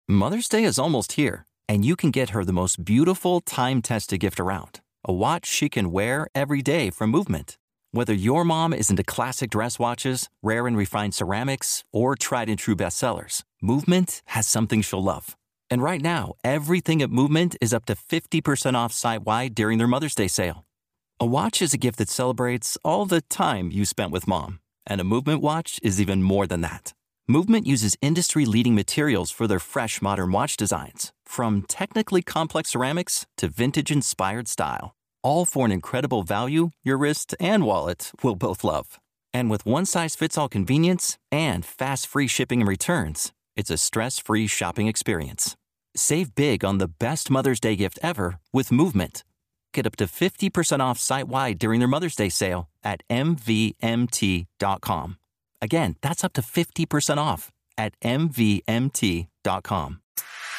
Mother's Day is almost here, and you can get her the most beautiful time-tested gift around. A watch she can wear every day from Movement. Whether your mom is into classic dress watches, rare and refined ceramics, or tried-and-true bestsellers, Movement has something she'll love. And right now, everything at Movement is up to 50% off site-wide during their Mother's Day sale. A watch is a gift that celebrates all the time you spent with mom. And a Movement watch is even more than that. Movement uses industry-leading materials for their fresh, modern watch designs, from technically complex ceramics to vintage-inspired style. All for an incredible value your wrist and wallet will both love. And with one-size-fits-all convenience and fast free shipping and returns, it's a stress-free shopping experience. Save big on the best Mother's Day gift ever with Movement. Get up to 50% off site-wide during their Mother's Day sale at MVMT.com. Again, that's up to 50% off at MVMT.com.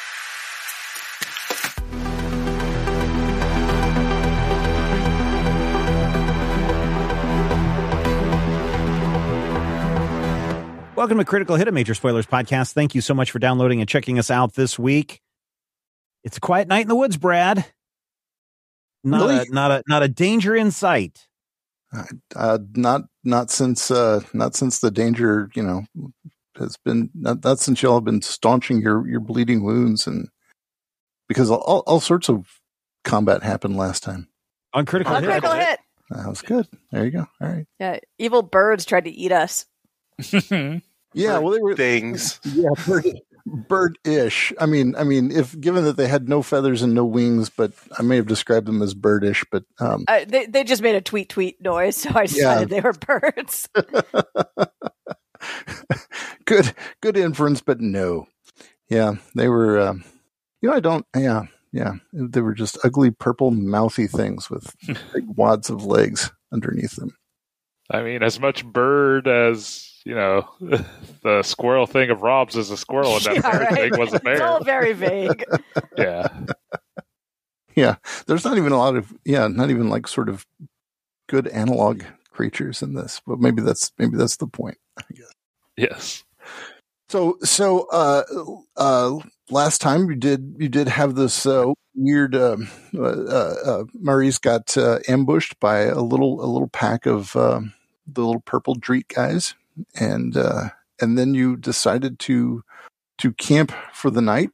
Welcome to Critical Hit, a Major Spoilers podcast. Thank you so much for downloading and checking us out this week. It's a quiet night in the woods, Brad. Not a danger in sight. Not since the danger, has been not since y'all have been staunching your bleeding wounds, and because all sorts of combat happened last time on Critical Hit. That was good. There you go. All right. Yeah, evil birds tried to eat us. Yeah, well, they were things. Yeah, bird-ish. I mean, if given that they had no feathers and no wings, but I may have described them as birdish. But they just made a tweet noise, so I decided they were birds. Good inference, but no. Yeah, they were. I don't. Yeah, they were just ugly, purple, mouthy things with big wads of legs underneath them. I mean, as much bird as. The squirrel thing of Rob's is a squirrel, and that bear thing was a bear. It's all very vague. Yeah. Yeah. There's not even a lot of, not even like sort of good analog creatures in this, but maybe that's the point, I guess. Yes. So, last time you did have this weird, Maurice got ambushed by a little pack of the little purple Dreet guys. And then you decided to camp for the night.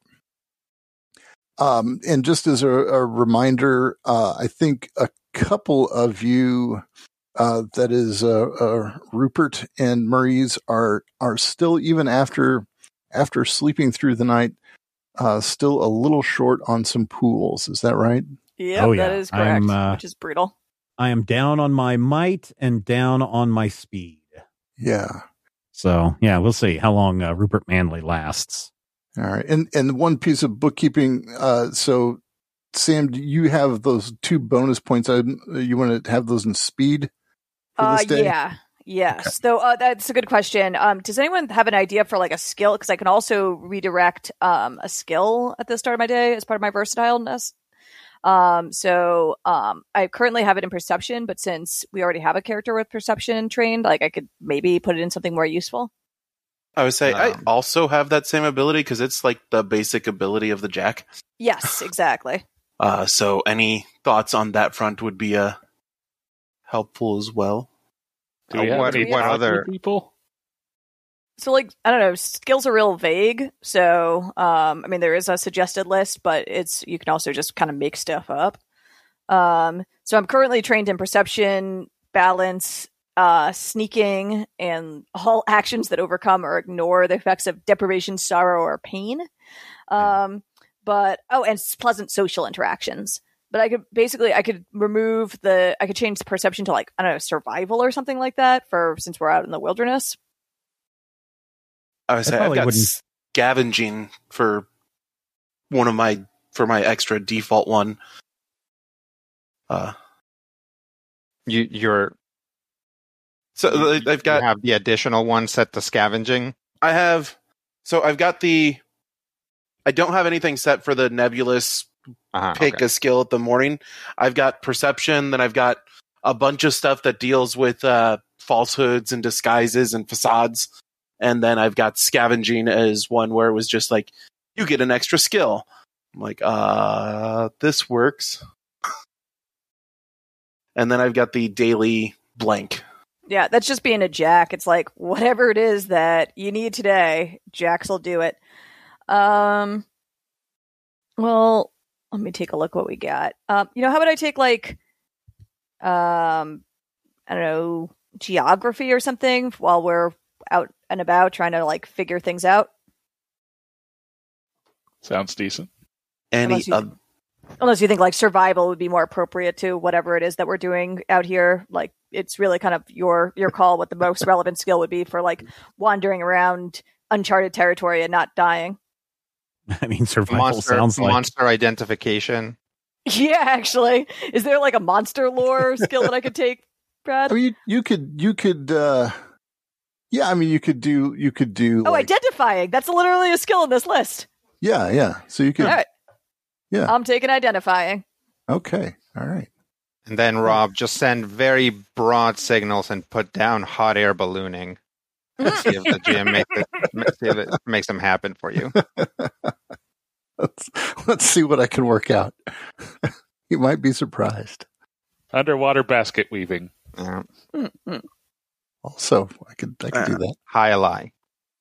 And just as a reminder, I think a couple of you, that is, Rupert and Maurice are still, even after sleeping through the night, still a little short on some pools. Is that right? Yep, that is correct, which is brutal. I am down on my might and down on my speed. Yeah. So, we'll see how long Rupert Manley lasts. All right. And one piece of bookkeeping. So, Sam, do you have those 2 bonus points? You want to have those in speed for this day? Yeah. Yes. Okay. So that's a good question. Does anyone have an idea for like a skill? Because I can also redirect a skill at the start of my day as part of my versatileness. So I currently have it in perception, but since we already have a character with perception trained, like I could maybe put it in something more useful. I would say I also have that same ability because it's like the basic ability of the Jack. Yes, exactly. So any thoughts on that front would be helpful as well. Do we have any other people? So, like, I don't know, skills are real vague. So, there is a suggested list, but you can also just kind of make stuff up. So I'm currently trained in perception, balance, sneaking, and all actions that overcome or ignore the effects of deprivation, sorrow, or pain. And pleasant social interactions. But I could change the perception to, like, I don't know, survival or something like that since we're out in the wilderness. I would say I've got scavenging for my extra default one. You have the additional one set to scavenging. I've got I don't have anything set for the nebulous pick a skill at the morning. I've got perception, then I've got a bunch of stuff that deals with falsehoods and disguises and facades. And then I've got scavenging as one where it was just like, you get an extra skill. I'm like, this works. And then I've got the daily blank. Yeah, that's just being a Jack. It's like, whatever it is that you need today, Jacks will do it. Well, let me take a look what we got. How about I take like, I don't know, geography or something while we're out and about trying to like figure things out? Sounds decent. Unless you think like survival would be more appropriate to whatever it is that we're doing out here. Like it's really kind of your call what the most relevant skill would be for like wandering around uncharted territory and not dying. I mean, survival sounds like monster identification. Yeah, actually, is there like a monster lore skill that I could take, Brad? I mean, you could. Yeah, I mean, you could do. Oh, identifying. That's literally a skill in this list. Yeah. So you could. All right. Yeah. I'm taking identifying. Okay. All right. And then, Rob, just send very broad signals and put down hot air ballooning. Let's see if the GM makes them happen for you. Let's see what I can work out. You might be surprised. Underwater basket weaving. Also, I could do that. High lie.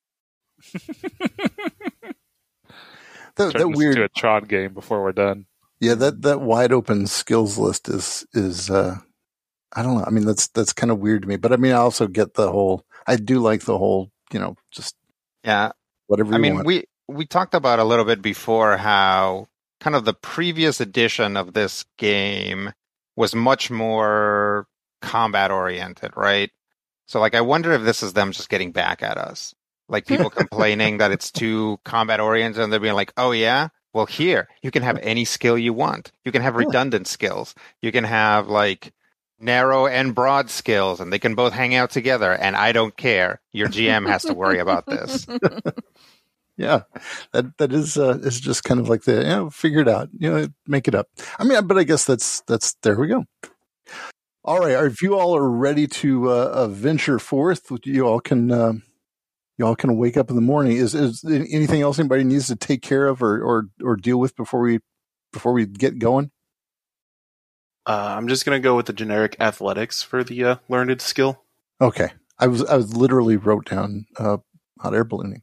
Turn this into a Tron game before we're done. Yeah, that wide open skills list is I don't know. I mean, that's kind of weird to me, but I mean, I also get the whole. I do like the whole, just whatever. I mean, want. we talked about a little bit before how kind of the previous edition of this game was much more combat oriented, right? So, like, I wonder if this is them just getting back at us. Like people complaining that it's too combat oriented, and they're being like, "Oh yeah, well here you can have any skill you want. You can have redundant skills. You can have like narrow and broad skills, and they can both hang out together. And I don't care. Your GM has to worry about this." Yeah, that is just kind of like figure it out, make it up. I mean, but I guess that's there we go. All right, if you all are ready to venture forth, you all can wake up in the morning. Is anything else anybody needs to take care of or deal with before we get going? I'm just gonna go with the generic athletics for the learned skill. Okay, I was literally wrote down hot air ballooning.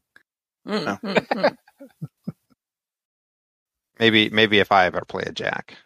Maybe if I ever play a Jack.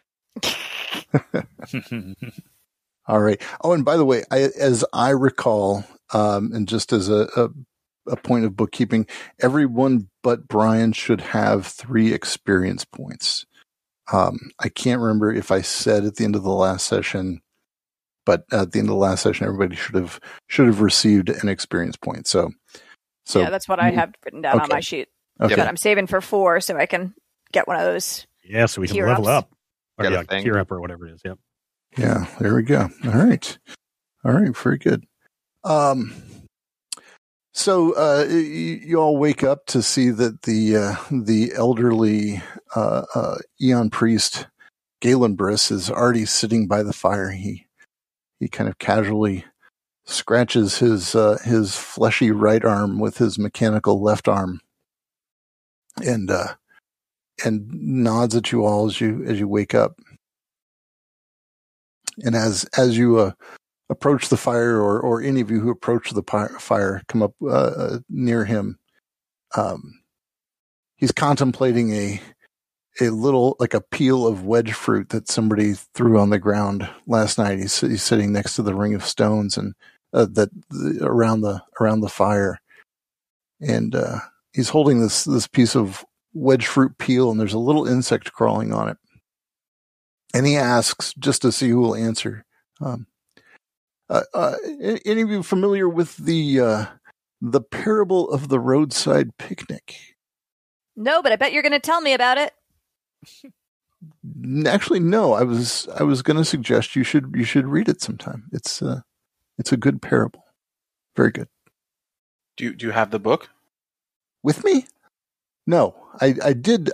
All right. Oh, and by the way, as I recall, and just as a point of bookkeeping, everyone but Brian should have 3 experience points. I can't remember if I said at the end of the last session, but at the end of the last session, everybody should have received an experience point. So yeah, that's what I have written down on my sheet. Okay. But I'm saving for 4 so I can get one of those. Yeah, so we can level up. Or tier up or whatever it is. Yep. Yeah, there we go. All right, very good. So you all wake up to see that the elderly Eon priest Galen Briss is already sitting by the fire. He kind of casually scratches his fleshy right arm with his mechanical left arm, and nods at you all as you wake up. And as you approach the fire, or any of you who approach the fire come up near him, he's contemplating a little, like a peel of wedge fruit that somebody threw on the ground last night. He's sitting next to the ring of stones and around the fire, and he's holding this piece of wedge fruit peel, and there's a little insect crawling on it. And he asks, just to see who will answer, any of you familiar with the parable of the roadside picnic? No, but I bet you're going to tell me about it. Actually, no. I was going to suggest you should read it sometime. It's a good parable. Very good. Do you have the book with me? No, I did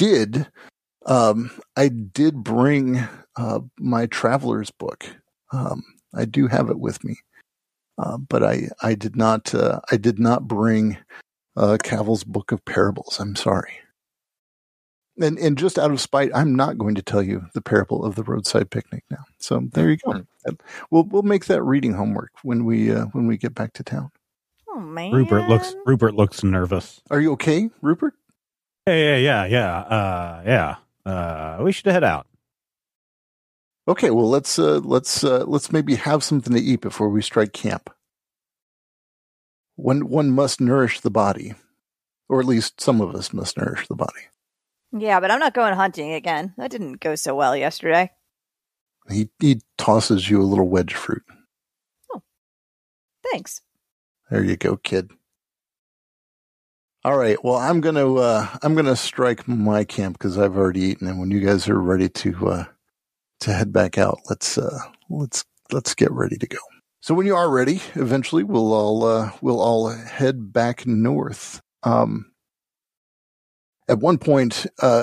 bring my traveler's book. I do have it with me, but I did not bring Cavill's Book of Parables. I'm sorry. And just out of spite, I'm not going to tell you the parable of the roadside picnic now. So there you go. We'll make that reading homework when we get back to town. Oh man, Rupert looks nervous. Are you okay, Rupert? Yeah. We should head out. Okay, well let's maybe have something to eat before we strike camp. One must nourish the body, or at least some of us must nourish the body. Yeah, but I'm not going hunting again. That didn't go so well yesterday. He tosses you a little wedge fruit. Oh, thanks. There you go, kid. All right. Well, I'm gonna strike my camp because I've already eaten, and when you guys are ready to head back out, let's get ready to go. So when you are ready, eventually we'll all head back north. At one point,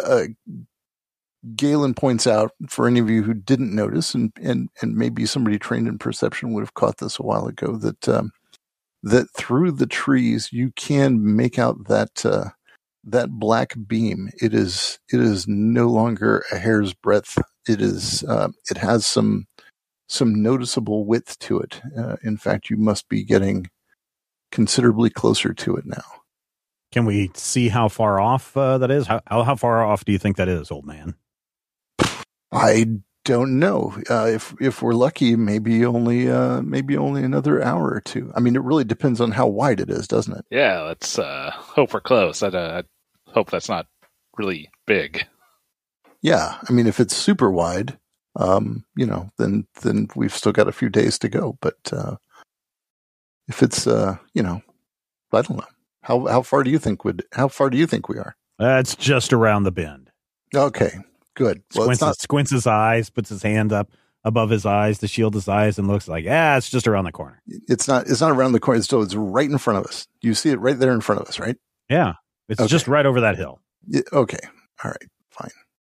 Galen points out, for any of you who didn't notice, and maybe somebody trained in perception would have caught this a while ago, that through the trees you can make out that black beam. It is no longer a hair's breadth. It has some noticeable width to it. In fact, you must be getting considerably closer to it now. Can we see how far off that is? How far off do you think that is, old man? I don't know. If we're lucky, maybe only another hour or two. I mean, it really depends on how wide it is, doesn't it? Yeah, let's hope we're close. I hope that's not really big. Yeah, I mean, if it's super wide, then we've still got a few days to go. But if it's, I don't know. How far do you think we are? It's just around the bend. Okay, good. Well, squints his eyes, puts his hand up above his eyes to shield his eyes, and looks like, it's just around the corner. It's not around the corner. So it's right in front of us. You see it right there in front of us, right? Yeah, it's just right over that hill. Yeah, okay, all right, fine.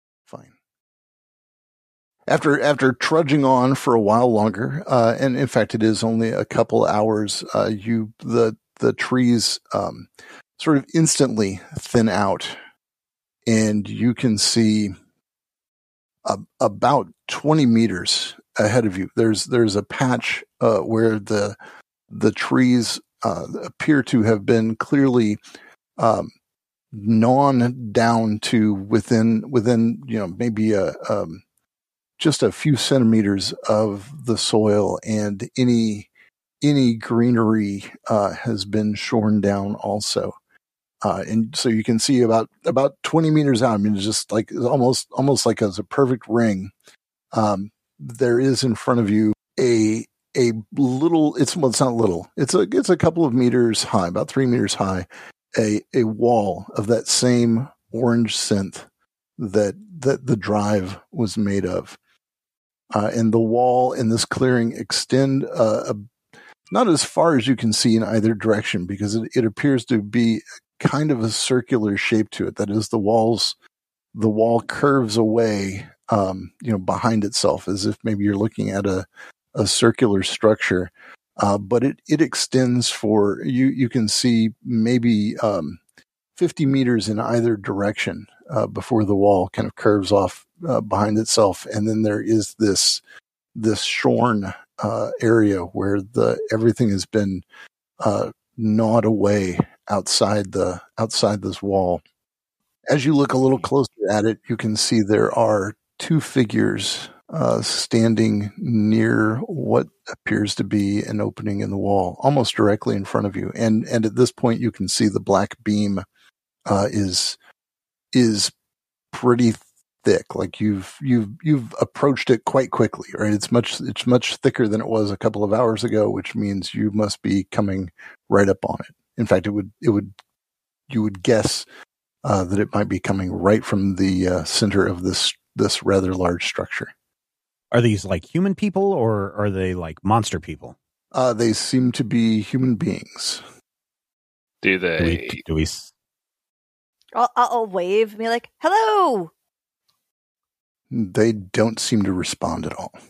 After trudging on for a while longer, and in fact, it is only a couple hours. The trees sort of instantly thin out, and you can see about 20 meters ahead of you. There's a patch where the trees appear to have been clearly gnawn down to within maybe just a few centimeters of the soil, and any greenery has been shorn down also. And so you can see about 20 meters out. I mean, it's just like almost like as a perfect ring. There is in front of you a little, it's not little. It's a couple of meters high, about 3 meters high, a wall of that same orange synth that the drive was made of. And the wall in this clearing extend not as far as you can see in either direction, because it appears to be kind of a circular shape to it. That is, the wall curves away, behind itself, as if maybe you're looking at a circular structure. But it extends for you can see maybe 50 meters in either direction before the wall kind of curves off behind itself, and then there is this shorn area where everything has been gnawed away outside this wall. As you look a little closer at it, you can see there are two figures standing near what appears to be an opening in the wall, almost directly in front of you. And at this point, you can see the black beam is pretty thick. Like you've approached it quite quickly, right? It's much thicker than it was a couple of hours ago, which means you must be coming right up on it. In fact, you would guess that it might be coming right from the center of this rather large structure. Are these like human people, or are they like monster people? They seem to be human beings. Do they? Do we? I'll wave and be like, "Hello." They don't seem to respond at all.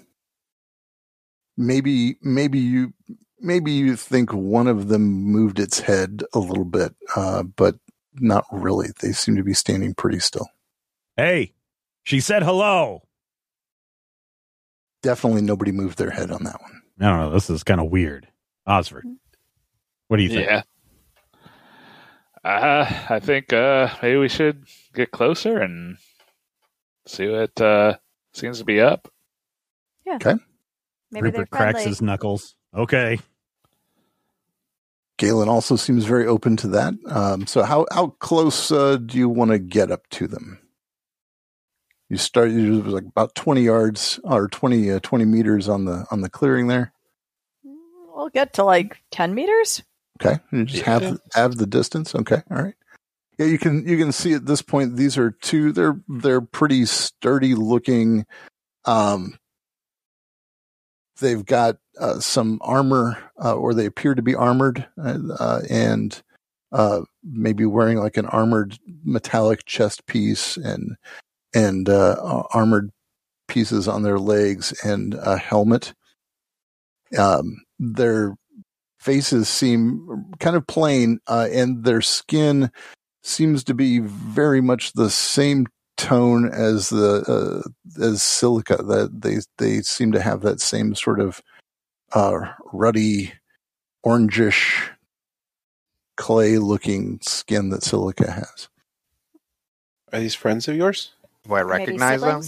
Maybe you think one of them moved its head a little bit, but not really. They seem to be standing pretty still. Hey, she said hello. Definitely nobody moved their head on that one. I don't know. This is kind of weird. Osford, what do you think? Yeah. I think maybe we should get closer and see what seems to be up. Yeah. Okay. Maybe Rupert they're cracks friendly. his knuckles. Okay. Galen also seems very open to that. So how close do you want to get up to them? You started like about 20 yards or 20 meters on the clearing there. We'll get to like 10 meters. Okay, you just have the distance. Okay, all right. Yeah, you can see at this point these are two. They're pretty sturdy looking. They've got some armor, or they appear to be armored, and maybe wearing like an armored metallic chest piece and armored pieces on their legs and a helmet. Their faces seem kind of plain, and their skin seems to be very much the same tone as as silica. That they seem to have that same sort of ruddy, orangish, clay-looking skin that silica has. Are these friends of yours? Do I recognize them?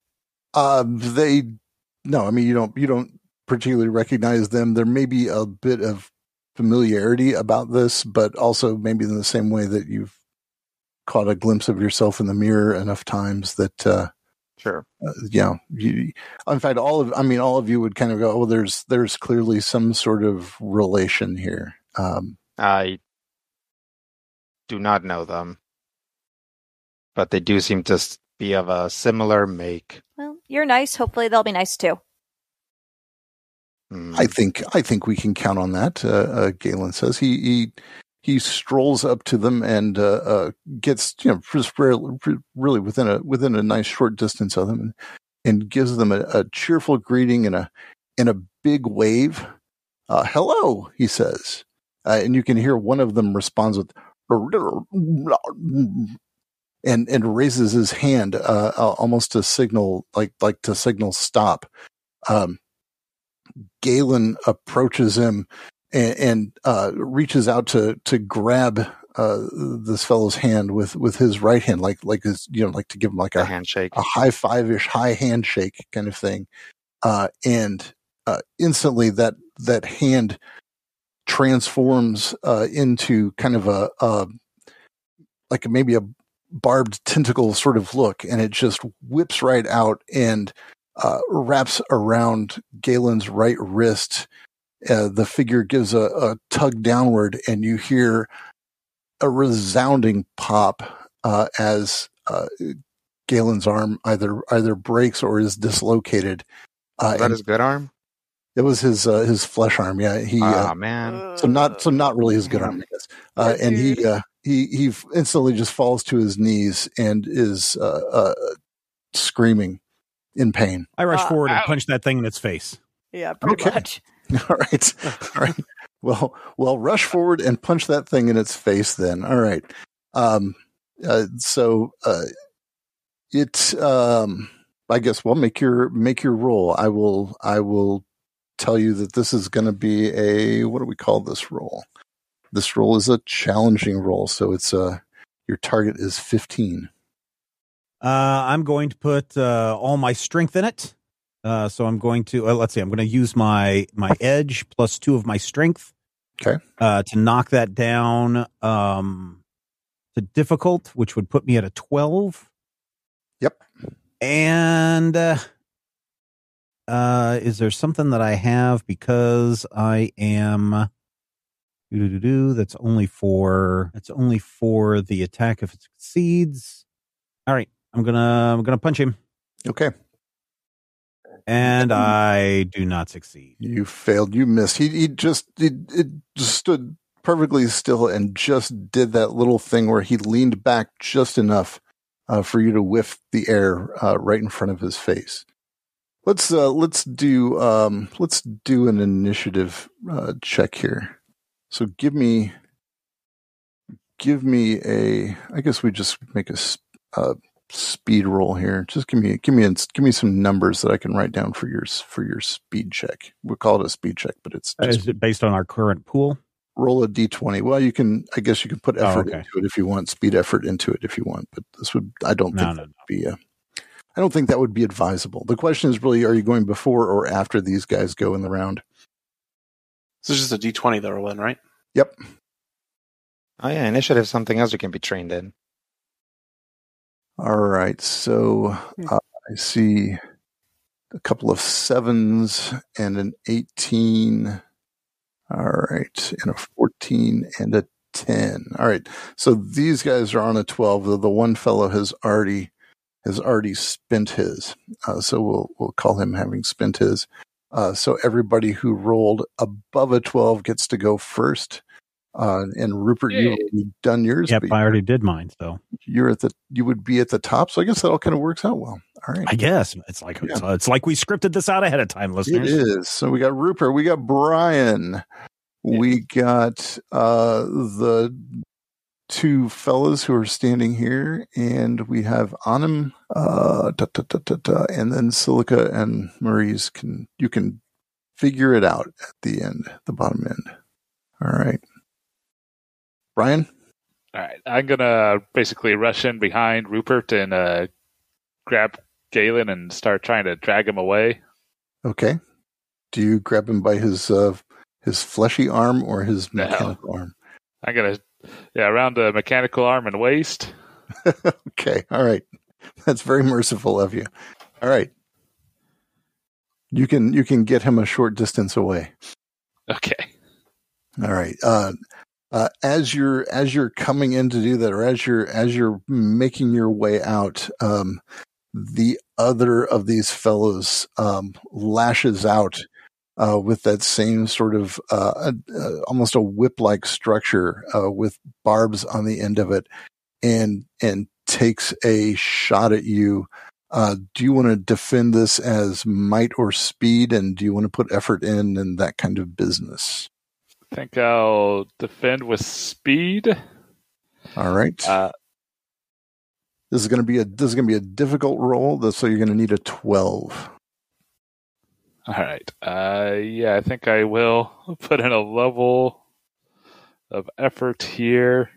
No, I mean, you don't particularly recognize them. There may be a bit of familiarity about this, but also maybe in the same way that you've caught a glimpse of yourself in the mirror enough times that, sure. In fact, all of you would kind of go, oh, there's clearly some sort of relation here. I do not know them, but they do seem to be of a similar make. Well, you're nice. Hopefully they'll be nice too. I think we can count on that. Galen says he strolls up to them and gets just really within a nice short distance of them and gives them a cheerful greeting and a big wave. Hello, he says, and you can hear one of them responds with and raises his hand almost to signal like to signal stop. Galen approaches him and reaches out to grab this fellow's hand with his right hand, like his, like to give him like a handshake, a high five-ish, high handshake kind of thing. And instantly that hand transforms into kind of a like maybe a barbed tentacle sort of look, and it just whips right out and wraps around Galen's right wrist. The figure gives a tug downward, and you hear a resounding pop as Galen's arm either breaks or is dislocated. Is that his good arm? It was his flesh arm. Yeah, he. Man. So not really his good arm, I guess. And he instantly just falls to his knees and is screaming in pain. I rush forward and punch that thing in its face. Yeah, pretty much. All right. Well, rush forward and punch that thing in its face then. All right. I guess we'll make your roll. I will tell you that this is going to be what do we call this roll? This roll is a challenging roll, so it's your target is 15. I'm going to put all my strength in it. So I'm going to let's see. I'm going to use my edge plus 2 of my strength. Okay. To knock that down to difficult, which would put me at a 12. Yep. And is there something that I have because I am that's only for the attack if it succeeds. All right. I'm gonna punch him. Okay. And I do not succeed. You failed. You missed. He just stood perfectly still and just did that little thing where he leaned back just enough for you to whiff the air right in front of his face. Let's do an initiative check here. So give me I guess we just make a speed roll here. Just give me some numbers that I can write down for your speed check. We'll call it a speed check, but it's just is it based on our current pool? Roll a d20. Well, I guess you can put effort into it if you want, speed effort into it if you want. But I don't think that would be advisable. The question is really, are you going before or after these guys go in the round? So it's just a d20 that we're in, right? Yep. Oh yeah, initiative is something else you can be trained in. All right, so I see a couple of 7s and an 18. All right, and a 14 and a 10. All right, so these guys are on a 12. The one fellow has already spent his, so we'll call him having spent his. So everybody who rolled above a 12 gets to go first. And Rupert, you've already done yours. Yep, I already did mine. So you would be at the top. So I guess that all kind of works out well. All right. I guess it's like we scripted this out ahead of time, listeners. It is. So we got Rupert, we got Brian, we got the two fellas who are standing here, and we have Anam, and then Silica and Maurice. You can figure it out at the end, the bottom end. All right. Brian? All right. I'm going to basically rush in behind Rupert and grab Galen and start trying to drag him away. Okay. Do you grab him by his fleshy arm or his mechanical arm? I'm going to, around the mechanical arm and waist. Okay. All right. That's very merciful of you. All right. You can get him a short distance away. Okay. All right. As you're coming in to do that, or as you're making your way out, the other of these fellows lashes out with that same sort of almost a whip-like structure with barbs on the end of it, and takes a shot at you. Do you want to defend this as might or speed, and do you want to put effort in and that kind of business? I think I'll defend with speed. All right. This is going to be a difficult roll, so you're going to need a 12. All right. I think I will put in a level of effort here.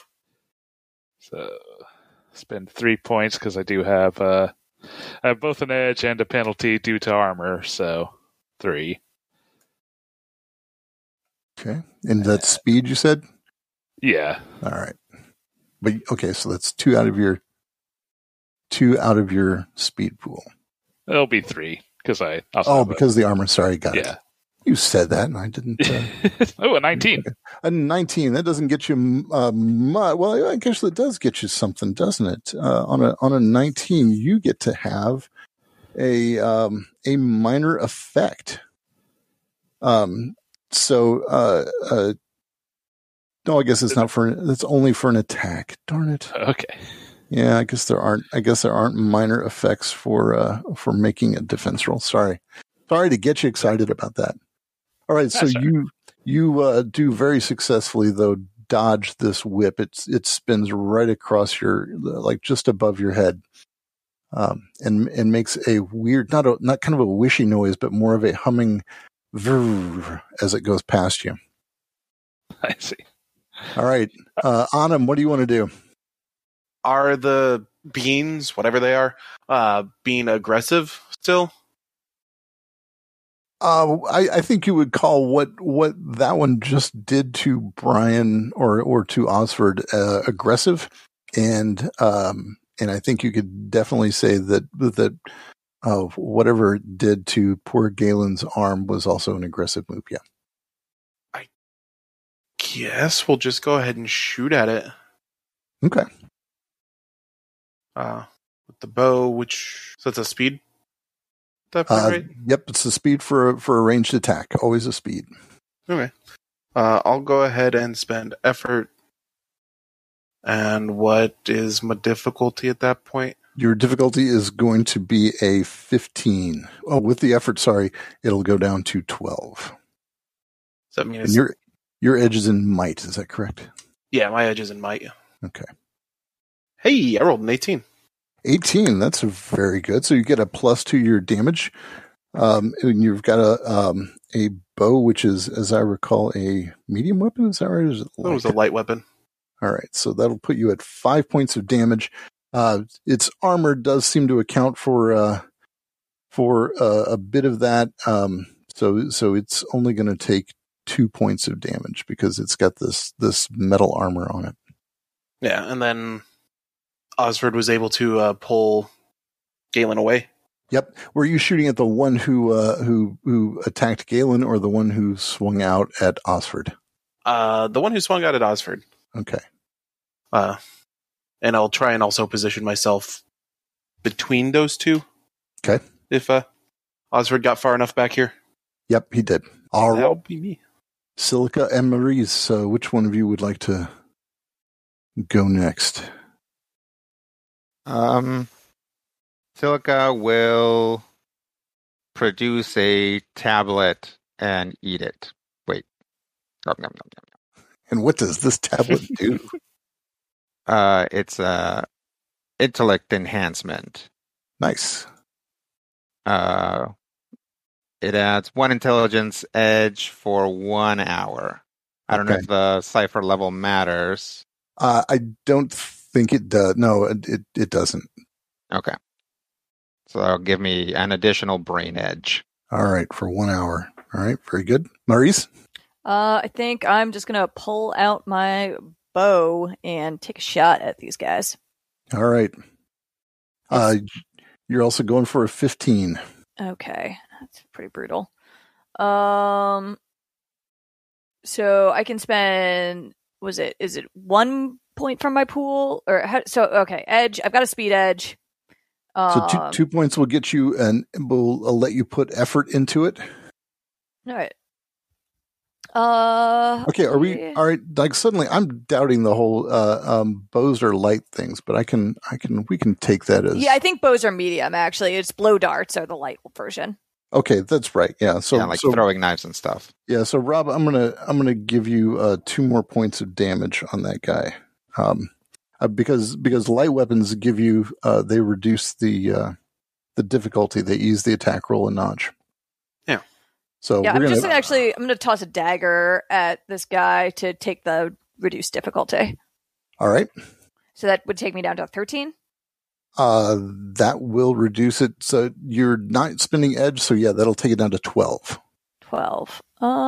So spend 3 points because I do have I have both an edge and a penalty due to armor, so 3. Okay. And that's speed, you said? Yeah. All right. But okay, so that's 2 out of your speed pool. It'll be 3 because I also because the armor. Sorry, got it. You said that, and I didn't. A 19. Okay. A 19. That doesn't get you much. Well, I guess it does get you something, doesn't it? On a 19, you get to have a minor effect. So, no, I guess it's not it's only for an attack. Darn it. Okay. Yeah, I guess there aren't minor effects for making a defense roll. Sorry to get you excited about that. All right. So you do very successfully though, dodge this whip. It spins right across like just above your head. And makes a weird, not kind of a wishy noise, but more of a humming as it goes past you. I see. All right. Anam, what do you want to do? Are the beans, whatever they are, being aggressive still? I think you would call what that one just did to Brian or to Osford aggressive, and I think you could definitely say that whatever it did to poor Galen's arm was also an aggressive move. Yeah. I guess we'll just go ahead and shoot at it. Okay. With the bow, so that's a speed. That point, right? Yep, it's the speed for a ranged attack. Always a speed. Okay. I'll go ahead and spend effort. And what is my difficulty at that point? Your difficulty is going to be a 15. Oh, with the effort, sorry, it'll go down to 12. Does that mean your edge is in might? Is that correct? Yeah, my edge is in might. Okay. Hey, I rolled an 18. 18. That's very good. So you get a plus to your damage. And you've got a bow, which is, as I recall, a medium weapon. Is that right? It was a light weapon. All right. So that'll put you at 5 points of damage. Its armor does seem to account for a bit of that. So it's only going to take 2 points of damage because it's got this metal armor on it. Yeah, and then Osford was able to pull Galen away. Yep. Were you shooting at the one who attacked Galen or the one who swung out at Osford? The one who swung out at Osford. Okay. And I'll try and also position myself between those two. Okay. If Osford got far enough back here. Yep, he did. All right. That'll be me. Silica and Maurice. So which one of you would like to go next? Silica will produce a tablet and eat it. Wait. Nom, nom, nom, nom. And what does this tablet do? It's a intellect enhancement. Nice. It adds 1 intelligence edge for 1 hour. I don't know if the cipher level matters. I don't think it does. No, it doesn't. Okay. So that'll give me an additional brain edge. All right, for 1 hour. All right, very good. Maurice? I think I'm just going to pull out my bow and take a shot at these guys. All right. You're also going for a 15. Okay, that's pretty brutal. So I can spend, is it 1 point from my pool? Okay, edge. I've got a speed edge. So 2 points will get you, and will let you put effort into it. All right. Okay, are we all right? Like suddenly, I'm doubting the whole bows are light things, but we can take that as I think bows are medium. Actually, it's blow darts are the light version. Okay, that's right. Yeah, so throwing knives and stuff. Yeah, so Rob, I'm gonna give you 2 more points of damage on that guy, because light weapons give you they reduce the difficulty. They ease the attack roll a notch. Yeah. So I'm going to toss a dagger at this guy to take the reduced difficulty. All right. So that would take me down to 13. That will reduce it. So you're not spending edge. So yeah, that'll take it down to 12. 12.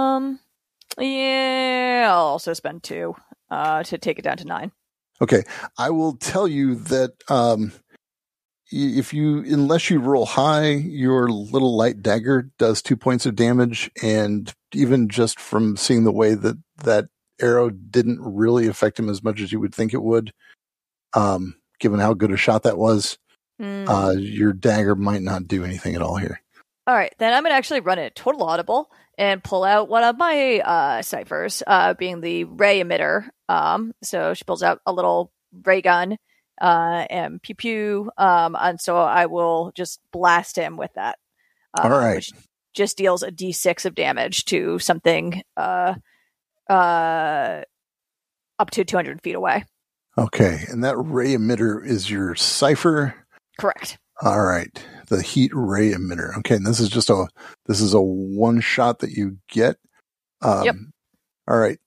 Yeah, I'll also spend 2 to take it down to 9. Okay. I will tell you that unless you roll high, your little light dagger does 2 points of damage, and even just from seeing the way that arrow didn't really affect him as much as you would think it would, given how good a shot that was, your dagger might not do anything at all here. All right, then I'm going to actually run a total audible and pull out one of my ciphers, being the ray emitter. So she pulls out a little ray gun. And pew pew, and so I will just blast him with that. All right. Which just deals a d6 of damage to something up to 200 feet away. Okay, and that ray emitter is your cipher? Correct. All right, the heat ray emitter. Okay, and this is a one shot that you get. Yep. All right,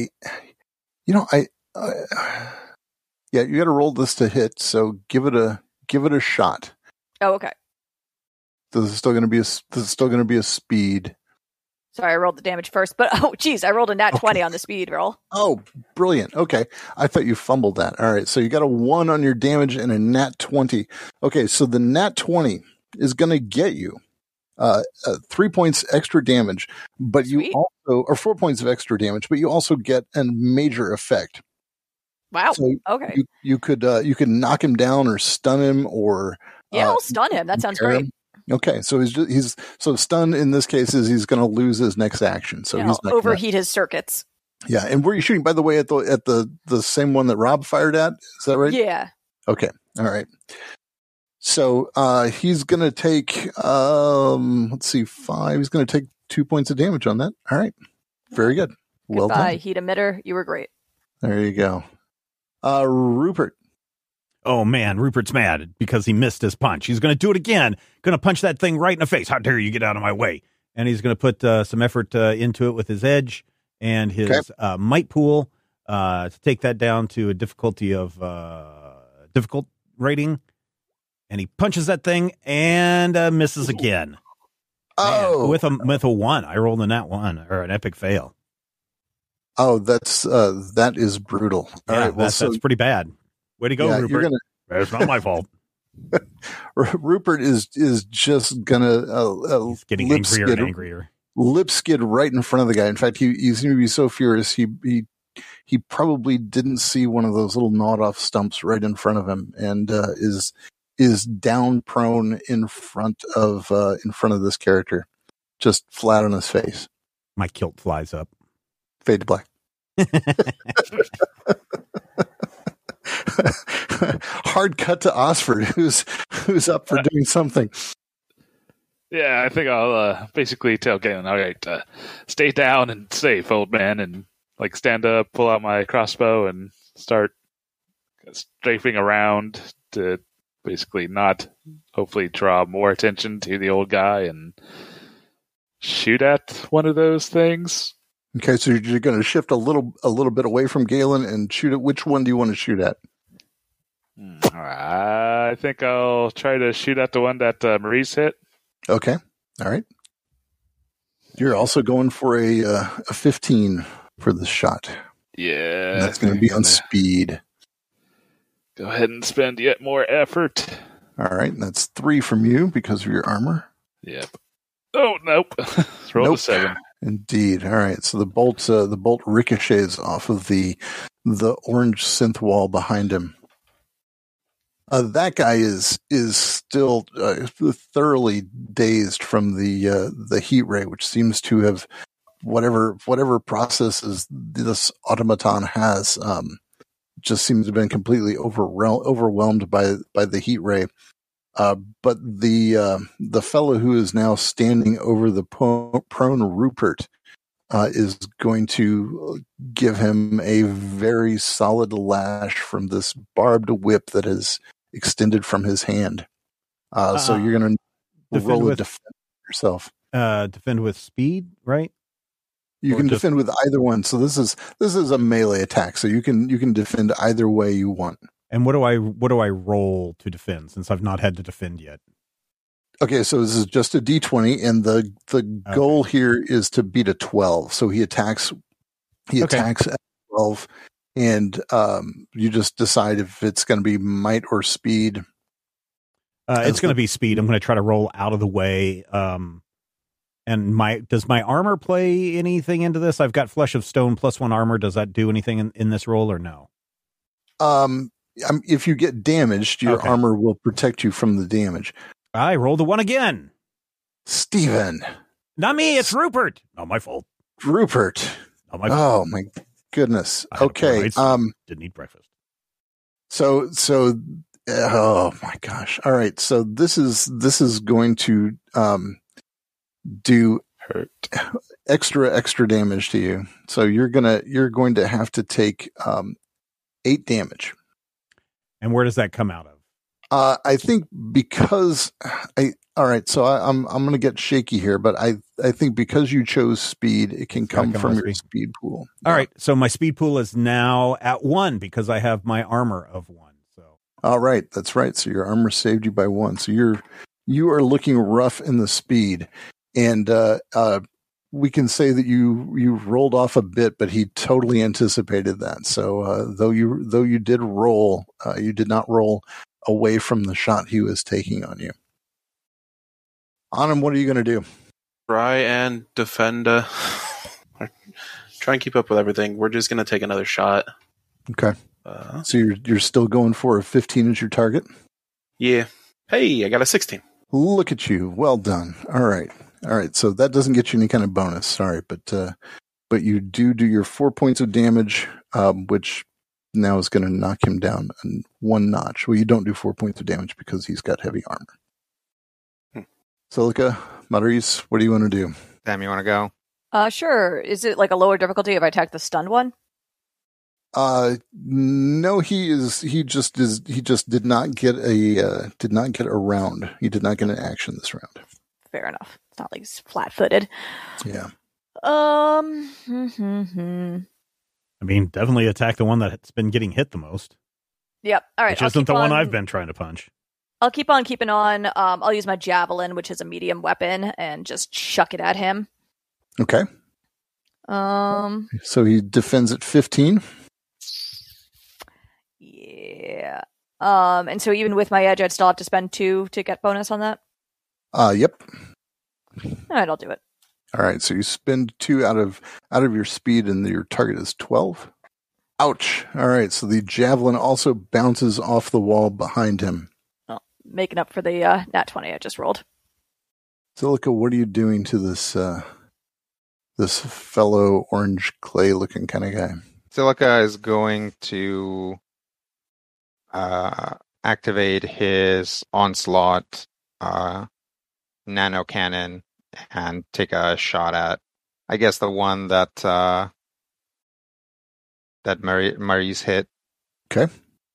yeah, you got to roll this to hit. So give it a shot. Oh, okay. This is still going to be a speed. Sorry, I rolled the damage first, but I rolled a nat 20 on the speed roll. Oh, brilliant. Okay, I thought you fumbled that. All right, so you got a 1 on your damage and a nat 20. Okay, so the nat 20 is going to get you 3 points extra damage, but Sweet. you also, or 4 points of extra damage, but you also get a major effect. Wow. So okay. You could knock him down or stun him or I'll stun him. That sounds great. Okay, so he's stun in this case is he's going to lose his next action. So he's not overheat his circuits. Yeah, and were you shooting, by the way, at the same one that Rob fired at? Is that right? Yeah. Okay. All right. So he's going to take let's see, 5. He's going to take 2 points of damage on that. All right. Very good. Well Goodbye, done. heat emitter. You were great. There you go. Rupert. Oh, man, Rupert's mad because he missed his punch. He's going to do it again. Going to punch that thing right in the face. How dare you get out of my way? And he's going to put some effort into it with his edge and his might pool to take that down to a difficulty of difficult rating. And he punches that thing and misses again. Oh, Man, with a 1. I rolled a nat 1 or an epic fail. Oh, that is brutal. All right, well, that's pretty bad. Way to go, Rupert. It's not my fault. Rupert is just gonna he's getting angrier and angrier. Lip skid right in front of the guy. In fact, he seemed to be so furious he probably didn't see one of those little gnawed off stumps right in front of him, and is down prone in front of this character, just flat on his face. My kilt flies up. Fade to black. Hard cut to Osford, who's up for doing something. Yeah, I think I'll basically tell Galen, all right, stay down and safe, old man, and like stand up, pull out my crossbow, and start strafing around to basically not hopefully draw more attention to the old guy and shoot at one of those things. Okay, so you're going to shift a little bit away from Galen and shoot at. Which one do you want to shoot at? I think I'll try to shoot at the one that Maurice hit. Okay, all right. You're also going for a 15 for this shot. Yeah, and that's going to be on speed. Go ahead and spend yet more effort. All right, and that's 3 from you because of your armor. Yep. Oh, nope. Roll a 7. Indeed. All right. So the bolt ricochets off of the orange synth wall behind him. That guy is still thoroughly dazed from the heat ray, which seems to have whatever processes this automaton has just seems to have been completely overwhelmed by the heat ray. But the fellow who is now standing over the prone Rupert is going to give him a very solid lash from this barbed whip that is extended from his hand. So you're going to roll a defend yourself. Defend with speed, right? You can defend with either one. So this is a melee attack. So you can defend either way you want. And what do I roll to defend since I've not had to defend yet? Okay, so this is just a D20, and the goal here is to beat a 12. So he attacks at 12, and you just decide if it's going to be might or speed. It's going to be speed. I'm going to try to roll out of the way. And does my armor play anything into this? I've got Flesh of Stone +1 armor. Does that do anything in this roll or no? If you get damaged, your armor will protect you from the damage. I rolled a 1 again. Steven. Not me, it's Rupert. Not my fault. Rupert. Not my fault. Oh my goodness. Okay. Didn't eat breakfast. So oh my gosh. All right. So this is going to do hurt extra damage to you. So you're going to have to take 8 damage. And where does that come out of? I think because all right, so I'm going to get shaky here, but I think because you chose speed, it can come from your speed pool. All right, so my speed pool is now at 1 because I have my armor of 1. So all right, that's right. So your armor saved you by 1. So you are looking rough in the speed, and we can say that you rolled off a bit, but he totally anticipated that. So though you did roll, you did not roll away from the shot he was taking on you. Anam, what are you going to do? Try and defend. Try and keep up with everything. We're just going to take another shot. Okay. So you're still going for a 15 as your target? Yeah. Hey, I got a 16. Look at you. Well done. All right. So that doesn't get you any kind of bonus. Sorry, but you do your 4 points of damage, which now is going to knock him down 1 notch. Well, you don't do 4 points of damage because he's got heavy armor. Celica, Maurice, what do you want to do? Sam, you want to go? Sure. Is it like a lower difficulty if I attack the stunned one? No, he just did not get a round. He did not get an action this round. Fair enough. It's not like he's flat-footed. Yeah. I mean, definitely attack the one that's been getting hit the most. Yep. All right. Which isn't the one I've been trying to punch. I'll keep on keeping on. I'll use my javelin, which is a medium weapon, and just chuck it at him. Okay. So he defends at 15. Yeah. And so even with my edge, I'd still have to spend 2 to get bonus on that? Yep. All right, I'll do it. All right, so you spend 2 out of your speed, and your target is 12. Ouch. All right, so the javelin also bounces off the wall behind him. Well, making up for the nat 20 I just rolled. Silica, what are you doing to this fellow orange clay-looking kind of guy? Silica is going to activate his onslaught nano cannon and take a shot at, I guess, the one that Marie's hit. Okay.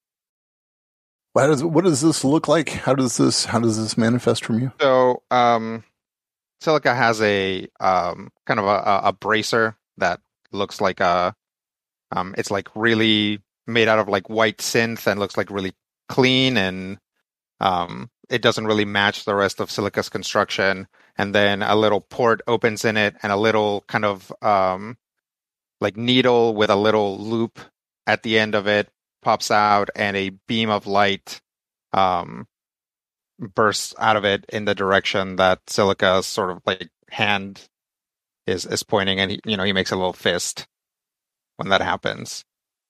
What does this look like? How does this manifest from you? So, Silica has a kind of a bracer that looks like it's like really made out of like white synth and looks like really clean, and it doesn't really match the rest of Silica's construction. And then a little port opens in it, and a little kind of like needle with a little loop at the end of it pops out, and a beam of light bursts out of it in the direction that Silica's sort of like hand is pointing, and he makes a little fist when that happens.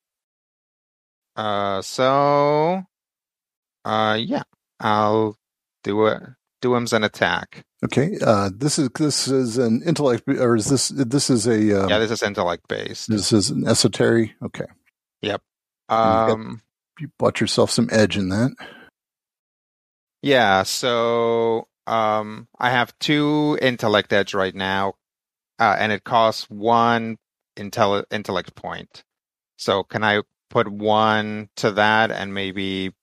Yeah, I'll do him an attack. Okay, this is an intellect, or is this is a yeah, this is intellect based. This is an esoteric. Okay. Yep. You bought yourself some edge in that. Yeah. So I have 2 intellect edge right now, and it costs 1 intellect point. So can I put 1 to that, and maybe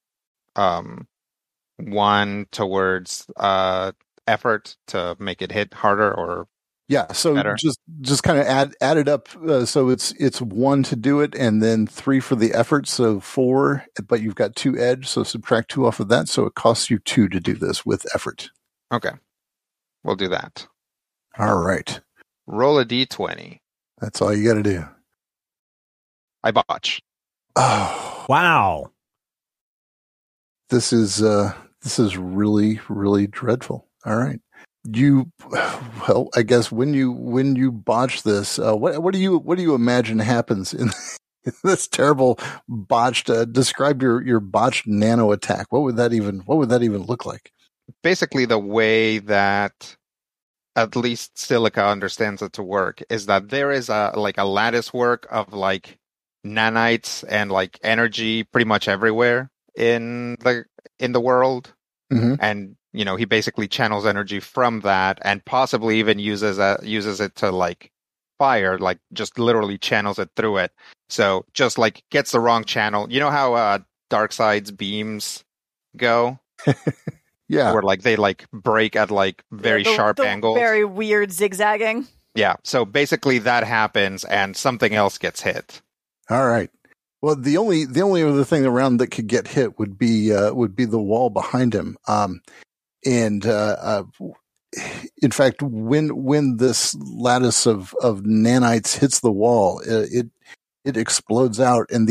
1 towards effort to make it hit harder, or yeah, so better? just kind of add it up, so it's 1 to do it, and then 3 for the effort, so 4, but you've got 2 edge, so subtract 2 off of that, so it costs you 2 to do this with effort. Okay, we'll do that. All right, roll a d20. That's all you got to do. I botch. Oh wow, this is really, really dreadful. All right. Well, I guess when you botch this, what do you imagine happens in this terrible botched? Describe your botched nano attack. What would that even look like? Basically, the way that at least Silica understands it to work is that there is a lattice work of like nanites and like energy pretty much everywhere in the world, and he basically channels energy from that, and possibly even uses it to like fire, like just literally channels it through it. So just like gets the wrong channel. You know how Darkseid's beams go? Yeah, where like they like break at like very sharp angles, very weird zigzagging. Yeah, so basically that happens, and something else gets hit. All right. Well, the only other thing around that could get hit would be the wall behind him. In fact, when this lattice of nanites hits the wall, it explodes out, and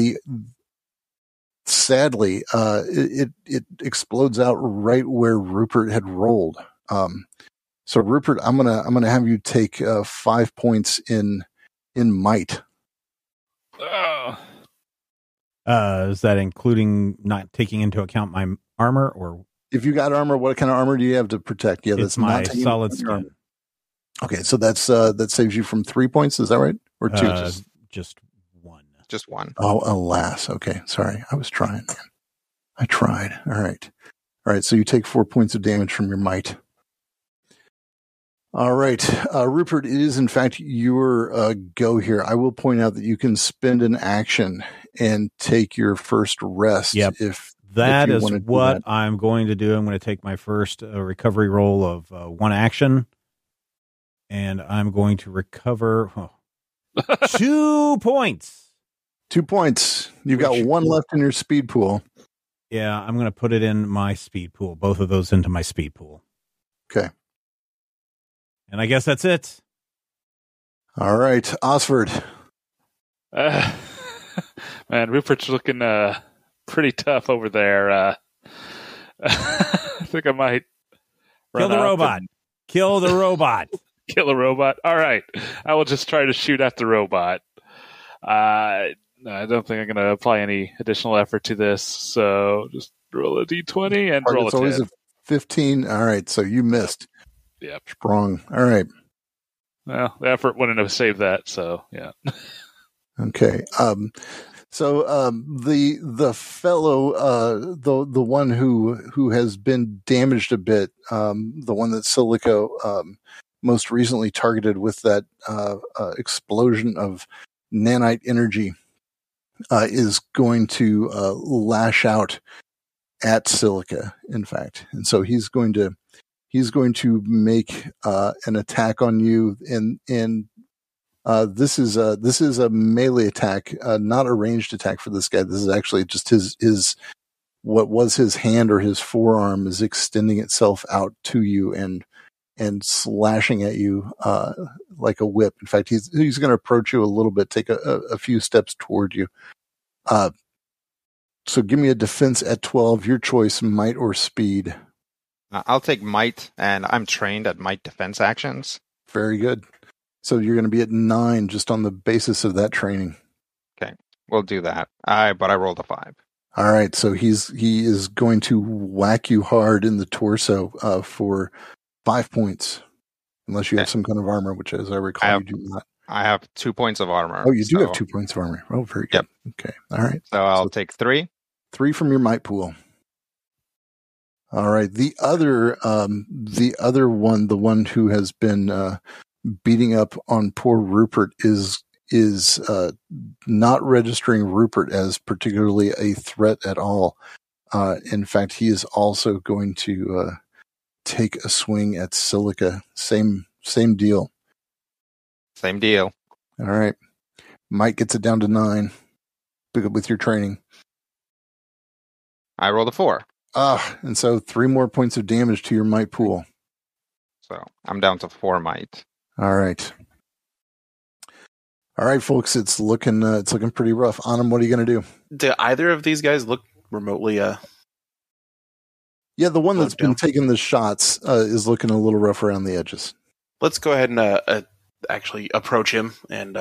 sadly, it explodes out right where Rupert had rolled. So Rupert, I'm gonna have you take 5 points in might. Is that including not taking into account my armor, or if you got armor, what kind of armor do you have to protect? Yeah, that's my solid skin. Okay, so that's that saves you from 3 points. Is that right, or 2? Just 1. Just 1. Oh, alas. Okay, sorry. I was trying. I tried. All right. So you take 4 points of damage from your might. All right. Rupert, it is in fact your go here. I will point out that you can spend an action and take your first rest. Yep. If that you is wanna do what that. I'm going to do. I'm going to take my first recovery roll of one action, and I'm going to recover 2 points. 2 points. You've got one left in your speed pool. Yeah, I'm going to put it in my speed pool. Both of those into my speed pool. Okay. And I guess that's it. All right. Osford. Man, Rupert's looking pretty tough over there. I think I might kill the robot. Kill the robot. Kill a robot. All right. I will just try to shoot at the robot. I don't think I'm going to apply any additional effort to this. So just roll a d20 and roll a 10. Always a 15. All right. So you missed. Yep. Sprung. All right. Well, the effort wouldn't have saved that. So, yeah. Okay. So the fellow, the one who has been damaged a bit, the one that Silico most recently targeted with that explosion of nanite energy, is going to lash out at Silica. In fact, and so he's going to make an attack on you, and this is a melee attack, not a ranged attack for this guy. This is actually just his what was his hand or his forearm is extending itself out to you and slashing at you like a whip. In fact, he's going to approach you a little bit, take a few steps toward you. So give me a defense at 12. Your choice, might or speed. I'll take might, and I'm trained at might defense actions. Very good. So you're going to be at 9 just on the basis of that training. Okay, we'll do that. But I rolled a 5. All right, so he is going to whack you hard in the torso for 5 points, unless you have some kind of armor, which, as I recall, you do not. I have 2 points of armor. Oh, you do have 2 points of armor. Oh, very good. Yep. Okay, all right. So I'll take 3. 3 from your might pool. All right. The other one, the one who has been beating up on poor Rupert, is not registering Rupert as particularly a threat at all. In fact, he is also going to take a swing at Silica. Same deal. Same deal. All right. Mike gets it down to 9. Pick up with your training. I rolled a 4. And so 3 more points of damage to your might pool. So I'm down to 4 might. All right. All right, folks. It's looking pretty rough. Anam, what are you going to do? Do either of these guys look remotely? Yeah, the one that's been taking the shots is looking a little rough around the edges. Let's go ahead and actually approach him. And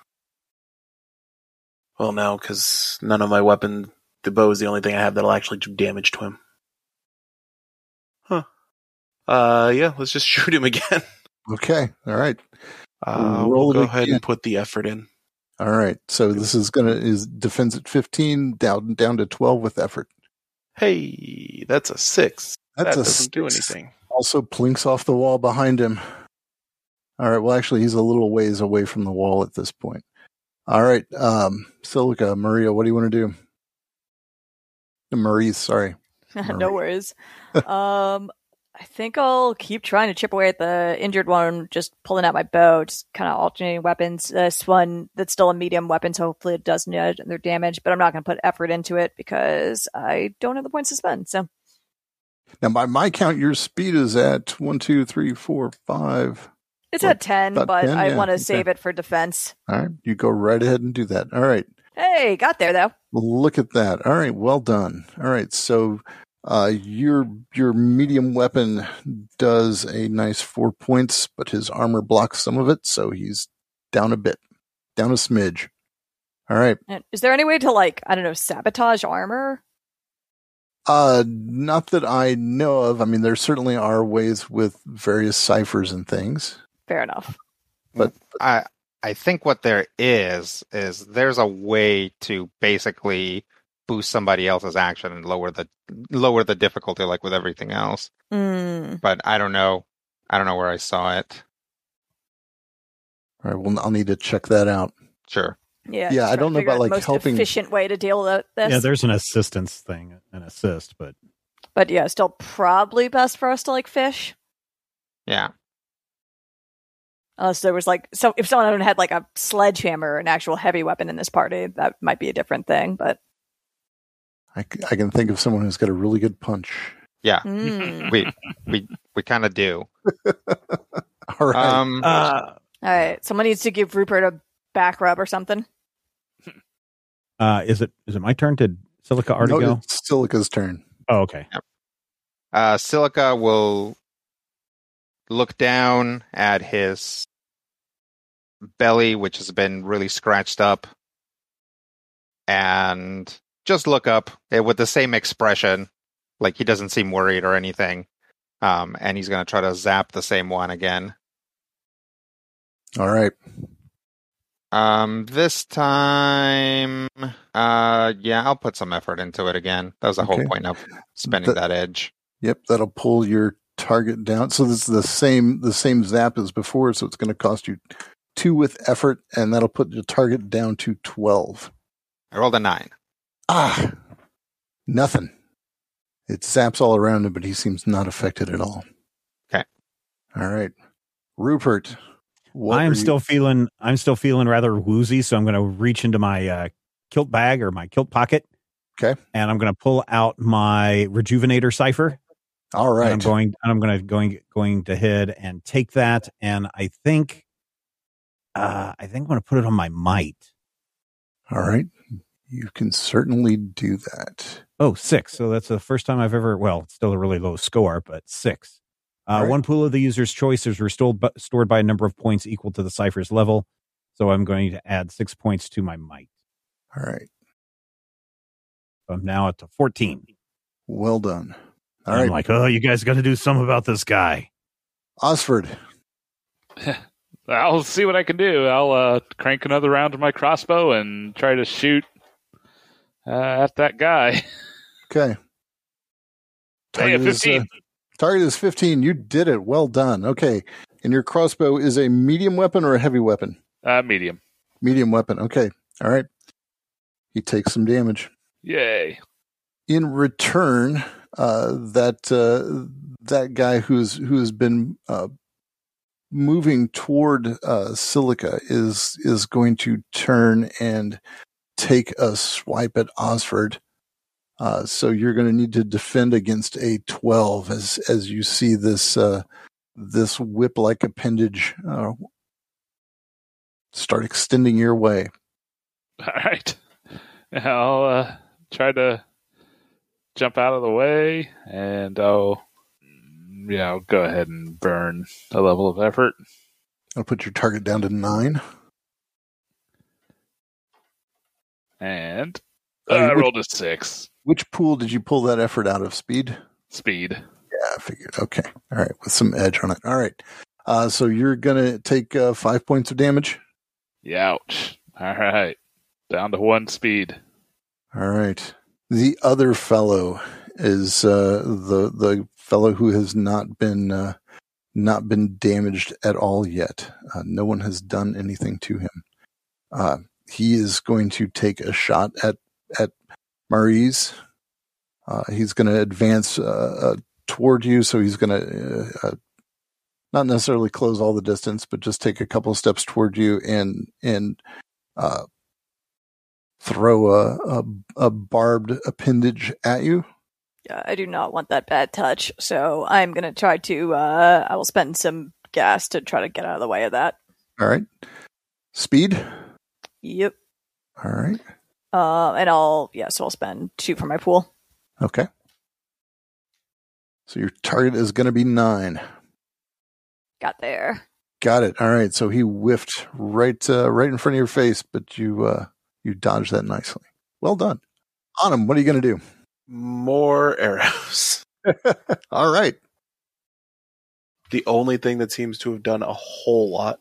well, no, because none of my weapon, the bow is the only thing I have that'll actually do damage to him. Huh. Yeah, let's just shoot him again. Okay. All right. We'll go ahead and put the effort in. All right. So this is defense at 15, down to 12 with effort. Hey, that's a 6. That doesn't 6. do anything. Also plinks off the wall behind him. All right. Well, actually, he's a little ways away from the wall at this point. All right. Silica, Maria, what do you want to do? Maurice, sorry. No worries. I think I'll keep trying to chip away at the injured one, just pulling out my bow, just kind of alternating weapons. This one that's still a medium weapon, so hopefully it does their damage, but I'm not going to put effort into it because I don't have the points to spend. So now, by my count, your speed is at 1, 2, 3, 4, 5. It's at 10, but 10, I want to save it for defense. All right, you go right ahead and do that. All right. Hey, got there though. Look at that. All right, well done. All right, so your medium weapon does a nice 4 points, but his armor blocks some of it, so he's down a bit, down a smidge. All right. Is there any way to sabotage armor? Not that I know of. I mean, there certainly are ways with various ciphers and things. Fair enough. But I think what there is there's a way to basically boost somebody else's action and lower the difficulty, like with everything else. But I don't know I don't know where I saw it. All right, well, I'll need to check that out. Sure. Yeah, Yeah, I don't know about the like most helping. efficient way to deal with this. Yeah, there's an assistance thing, an assist, but yeah, still probably best for us to like fish. Yeah. Unless there was like, so if someone had like a sledgehammer, an actual heavy weapon in this party, that might be a different thing. But I can think of someone who's got a really good punch. Yeah. Mm. We kind of do. All right. All right. Someone needs to give Rupert a back rub or something. Is it my turn? Did Silica already go? It's Silica's turn. Oh, okay. Yep. Silica will look down at his belly, which has been really scratched up, and just look up with the same expression, like he doesn't seem worried or anything. And he's going to try to zap the same one again. All right. This time, I'll put some effort into it again. That was the whole point of spending that edge. Yep, that'll pull your target down. So this is the same zap as before, so it's going to cost you 2 with effort, and that'll put the target down to 12. I rolled a 9. Nothing. It zaps all around him, but he seems not affected at all. Okay. All right. Rupert. I'm still feeling rather woozy, so I'm going to reach into my kilt bag or my kilt pocket. Okay. And I'm going to pull out my Rejuvenator cipher. All right. And I'm going to head and take that, and I think I'm going to put it on my might. All right. You can certainly do that. Oh, 6. So that's the first time I've ever, well, it's still a really low score, but 6. Right. One pool of the user's choice is stored by a number of points equal to the cipher's level. So I'm going to add 6 points to my might. All right. So I'm now at 14. Well done. All I'm right. like, oh, you guys got to do something about this guy. Osford. I'll see what I can do. I'll crank another round of my crossbow and try to shoot at that guy. Okay. Hey, 15. Target is 15. You did it. Well done. Okay. And your crossbow is a medium weapon or a heavy weapon? Medium. Medium weapon. Okay. All right. He takes some damage. Yay. In return, that guy who's been moving toward Silica is going to turn and take a swipe at Osford. So you're going to need to defend against a 12 as you see this whip-like appendage start extending your way. All right. I'll try to jump out of the way, and I'll go ahead and burn a level of effort. I'll put your target down to 9. And I rolled a 6. Which pool did you pull that effort out of? Speed? Speed. Yeah, I figured. Okay. All right. With some edge on it. All right. So you're going to take 5 points of damage? Ouch. All right. Down to 1 speed. All right. The other fellow is the fellow who has not been damaged at all yet. No one has done anything to him. He is going to take a shot at Maurice. He's going to advance toward you, so he's going to not necessarily close all the distance, but just take a couple of steps toward you and throw a barbed appendage at you. Yeah, I do not want that bad touch, so I'm going to try to, I will spend some gas to try to get out of the way of that. All right. Speed? Yep. All right. And I'll spend 2 for my pool. Okay. So your target is going to be 9. Got there. Got it. All right. So he whiffed right in front of your face, but you dodged that nicely. Well done. Autumn, what are you going to do? More arrows. All right. The only thing that seems to have done a whole lot.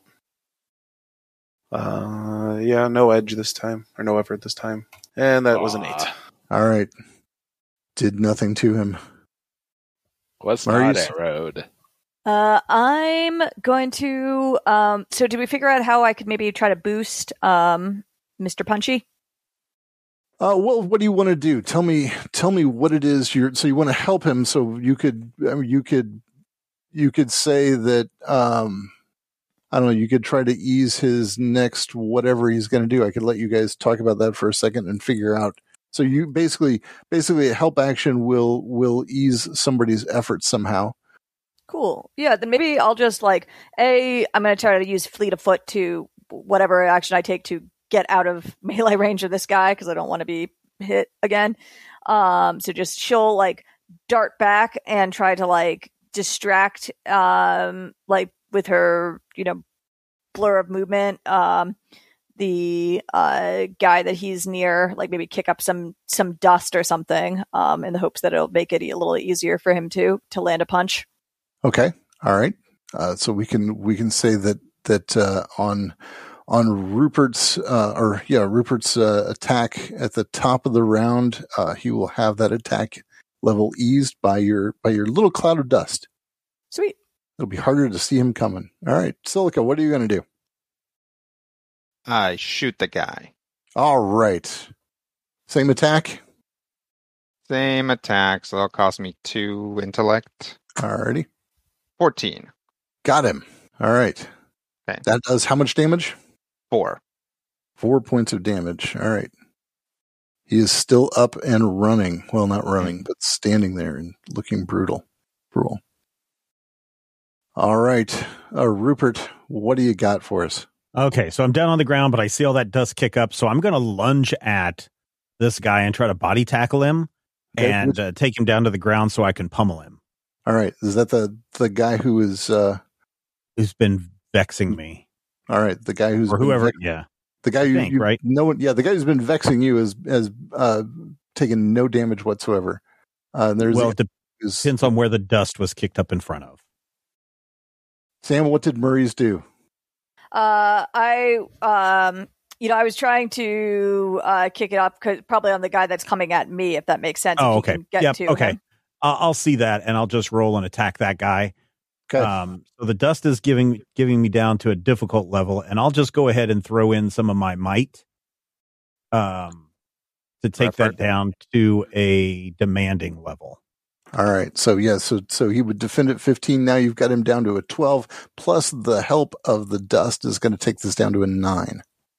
No edge this time, or no effort this time. And that was an 8. All right. Did nothing to him. Was Maurice? not arrowed. I'm going to. So, did we figure out how I could maybe try to boost Mr. Punchy? Well, what do you want to do? Tell me what it is so you want to help him. So you could say that, I don't know, you could try to ease his next whatever he's going to do. I could let you guys talk about that for a second and figure out. So you basically a help action will ease somebody's efforts somehow. Cool. Yeah, then maybe I'll just I'm going to try to use fleet of foot to whatever action I take to get out of melee range of this guy because I don't want to be hit again. So just she'll dart back and try to distract with her blur of movement the guy that he's near, maybe kick up some dust or something in the hopes that it'll make it a little easier for him to land a punch. Okay. All right. So we can say that on Rupert's attack at the top of the round, he will have that attack level eased by your little cloud of dust. Sweet. It'll be harder to see him coming. All right, Silica, what are you going to do? I shoot the guy. All right. Same attack? Same attack, so that'll cost me 2 intellect. Alrighty. 14. Got him. All right. Okay. That does how much damage? 4. 4 points of damage. All right. He is still up and running. Well, not running, but standing there and looking brutal. All right. Rupert, what do you got for us? Okay, so I'm down on the ground, but I see all that dust kick up, so I'm going to lunge at this guy and try to body tackle him and take him down to the ground so I can pummel him. All right. Is that the guy who is... who's been vexing me? All right. The guy who's... Or whoever, yeah. The guy you right? The guy who's been vexing you has taken no damage whatsoever. It depends on where the dust was kicked up in front of. Sam, what did Murray's do? I was trying to kick it up probably on the guy that's coming at me, if that makes sense. Oh, okay. Okay. Him. I'll see that, and I'll just roll and attack that guy. Okay. So the dust is giving me down to a difficult level, and I'll just go ahead and throw in some of my might to take that down to a demanding level. All right. So so he would defend at 15. Now you've got him down to a 12. Plus the help of the dust is going to take this down to a 9.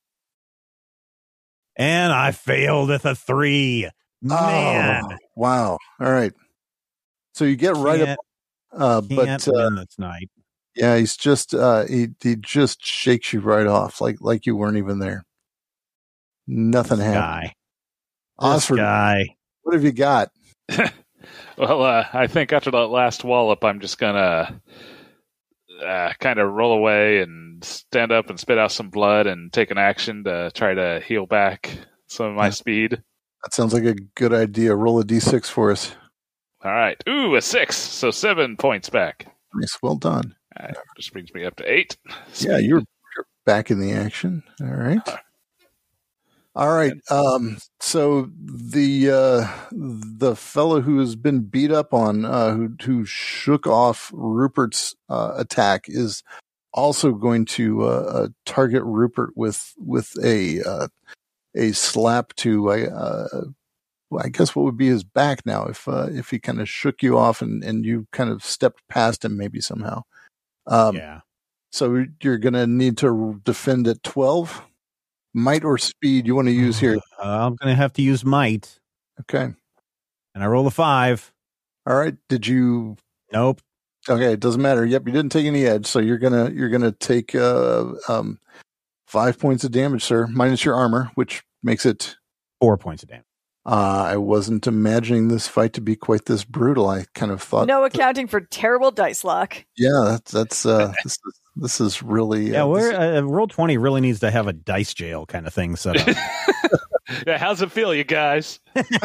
And I failed with a 3. Man. Oh, wow. All right. So you get right up. Can't win this night. Yeah, he's just he just shakes you right off like you weren't even there. Nothing happened. Osford, what have you got? Well, I think after that last wallop, I'm just gonna kind of roll away and stand up and spit out some blood and take an action to try to heal back some of my speed. That sounds like a good idea. Roll a d6 for us. All right. Ooh, a 6. So 7 points back. Nice. Well done. This brings me up to 8. Speed. Yeah, you're back in the action. All right. All right. So the fellow who has been beat up on, who shook off Rupert's attack, is also going to target Rupert with a slap to I guess what would be his back now if he kind of shook you off and you kind of stepped past him maybe somehow. Yeah. So you're going to need to defend at 12. Might or speed you want to use here? I'm going to have to use might. Okay. And I roll a 5. All right. Did you? Nope. Okay. It doesn't matter. Yep. You didn't take any edge. So you're going to take 5 points of damage, sir, minus your armor, which makes it 4 points of damage. I wasn't imagining this fight to be quite this brutal. I kind of thought no accounting for terrible dice luck. Yeah, that's this is really Roll20 really needs to have a dice jail kind of thing set up. Yeah, how's it feel, you guys?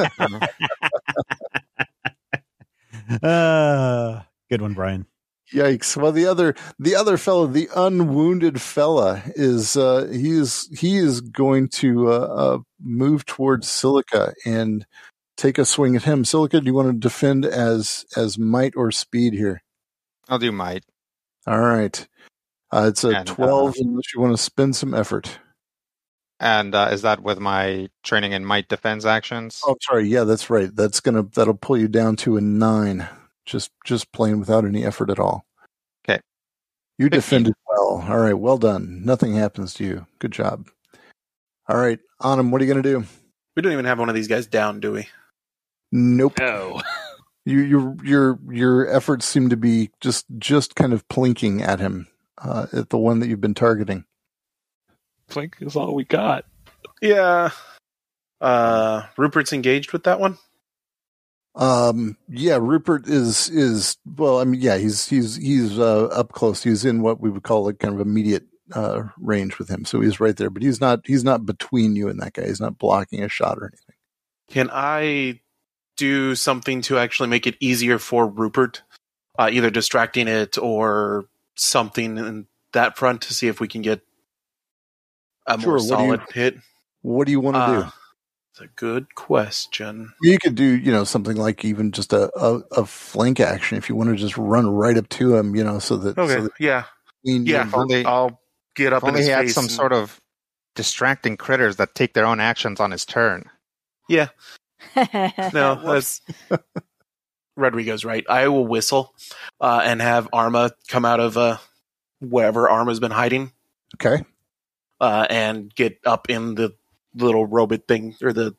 Good one, Brian. Yikes! Well, the other fellow, the unwounded fella, is he is going to move towards Silica and take a swing at him. Silica, do you want to defend as might or speed here? I'll do might. All right. It's a 12 unless you want to spend some effort. And is that with my training in might defense actions? Oh, sorry. Yeah, that's right. That'll pull you down to a 9. Just plain without any effort at all. Okay. You defended well. All right. Well done. Nothing happens to you. Good job. All right. Anam, what are you going to do? We don't even have one of these guys down, do we? Nope. No. Your efforts seem to be just kind of plinking at him, at the one that you've been targeting. Plink is all we got. Yeah. Rupert's engaged with that one. Yeah, Rupert is well. I mean, yeah, he's up close. He's in what we would call like kind of immediate range with him. So he's right there, but he's not between you and that guy. He's not blocking a shot or anything. Can I do something to actually make it easier for Rupert? Either distracting it or something in that front to see if we can get a more solid hit. What do you want to do? It's a good question. You could do, something like even just a flank action if you want to just run right up to him, so that. Okay. So that I'll get up in his face. He had some sort of distracting critters that take their own actions on his turn. Yeah. No, that's Rodrigo's right. I will whistle and have Arma come out of wherever Arma's been hiding. Okay. And get up in the little robot thing or the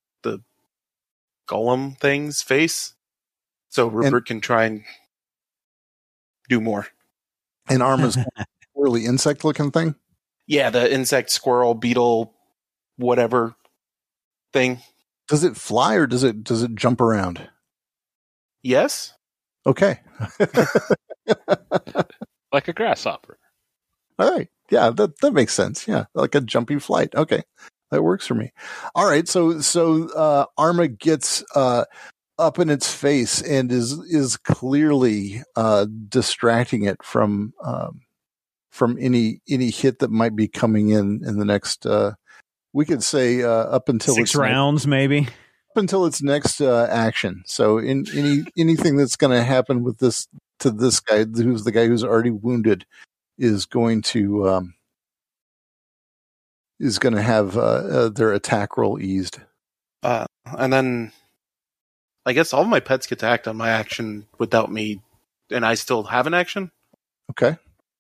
golem thing's face, so Rupert can try and do more. And Arma's really insect-looking thing. Yeah, the insect, squirrel, beetle, whatever thing. Does it fly or does it jump around? Yes. Okay. Like a grasshopper. All right. Yeah, that makes sense. Yeah, like a jumpy flight. Okay, that works for me. All right. So Arma gets up in its face and is clearly distracting it from any hit that might be coming in the next. We could say up until 6 rounds, maybe. Up until its next action. So anything that's going to happen with this to this guy, who's the guy who's already wounded, is going to have their attack roll eased. And then I guess all of my pets get to act on my action without me, and I still have an action. Okay.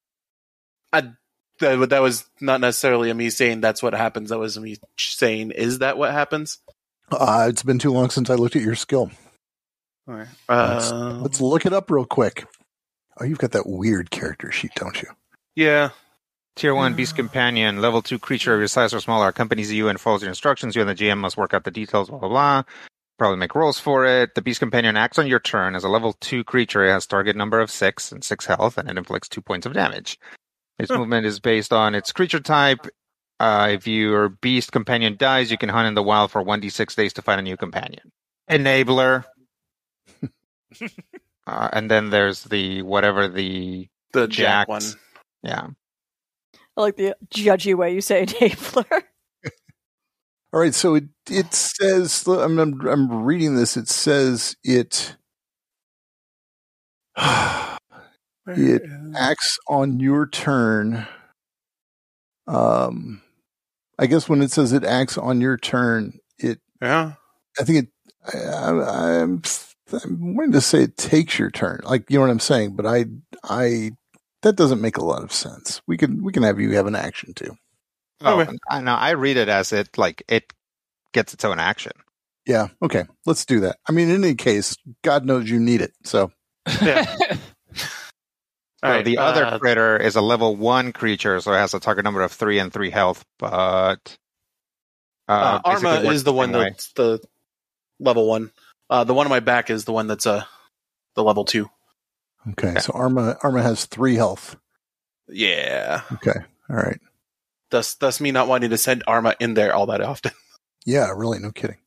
That was not necessarily me saying that's what happens. That was me saying, is that what happens? It's been too long since I looked at your skill. All right. Let's look it up real quick. Oh, you've got that weird character sheet, don't you? Yeah. Tier 1 Beast Companion, level 2 creature of your size or smaller, accompanies you and follows your instructions. You and the GM must work out the details, blah, blah, blah. Probably make rolls for it. The Beast Companion acts on your turn as a level 2 creature. It has target number of 6 and 6 health, and it inflicts 2 points of damage. Its movement is based on its creature type. If your Beast Companion dies, you can hunt in the wild for 1d6 days to find a new companion. Enabler. And then there's the Jack one. Yeah. I like the judgy way you say enabler. All right, so it says, I'm reading this. It says it acts on your turn. I guess when it says it acts on your turn, I think I'm wanting to say it takes your turn. Like, you know what I'm saying? But I that doesn't make a lot of sense. We can have you have an action too. Oh, okay. I know. I read it as it gets its own action. Yeah. Okay. Let's do that. I mean, in any case, God knows you need it. So. Yeah. All right, the other critter is a level 1 creature, so it has a target number of 3 and 3 health, but Arma is the one that's the level 1. The one on my back is the one that's the level 2. Okay, so Arma has 3 health. Yeah. Okay. All right. Thus me not wanting to send Arma in there all that often. Yeah, really, no kidding.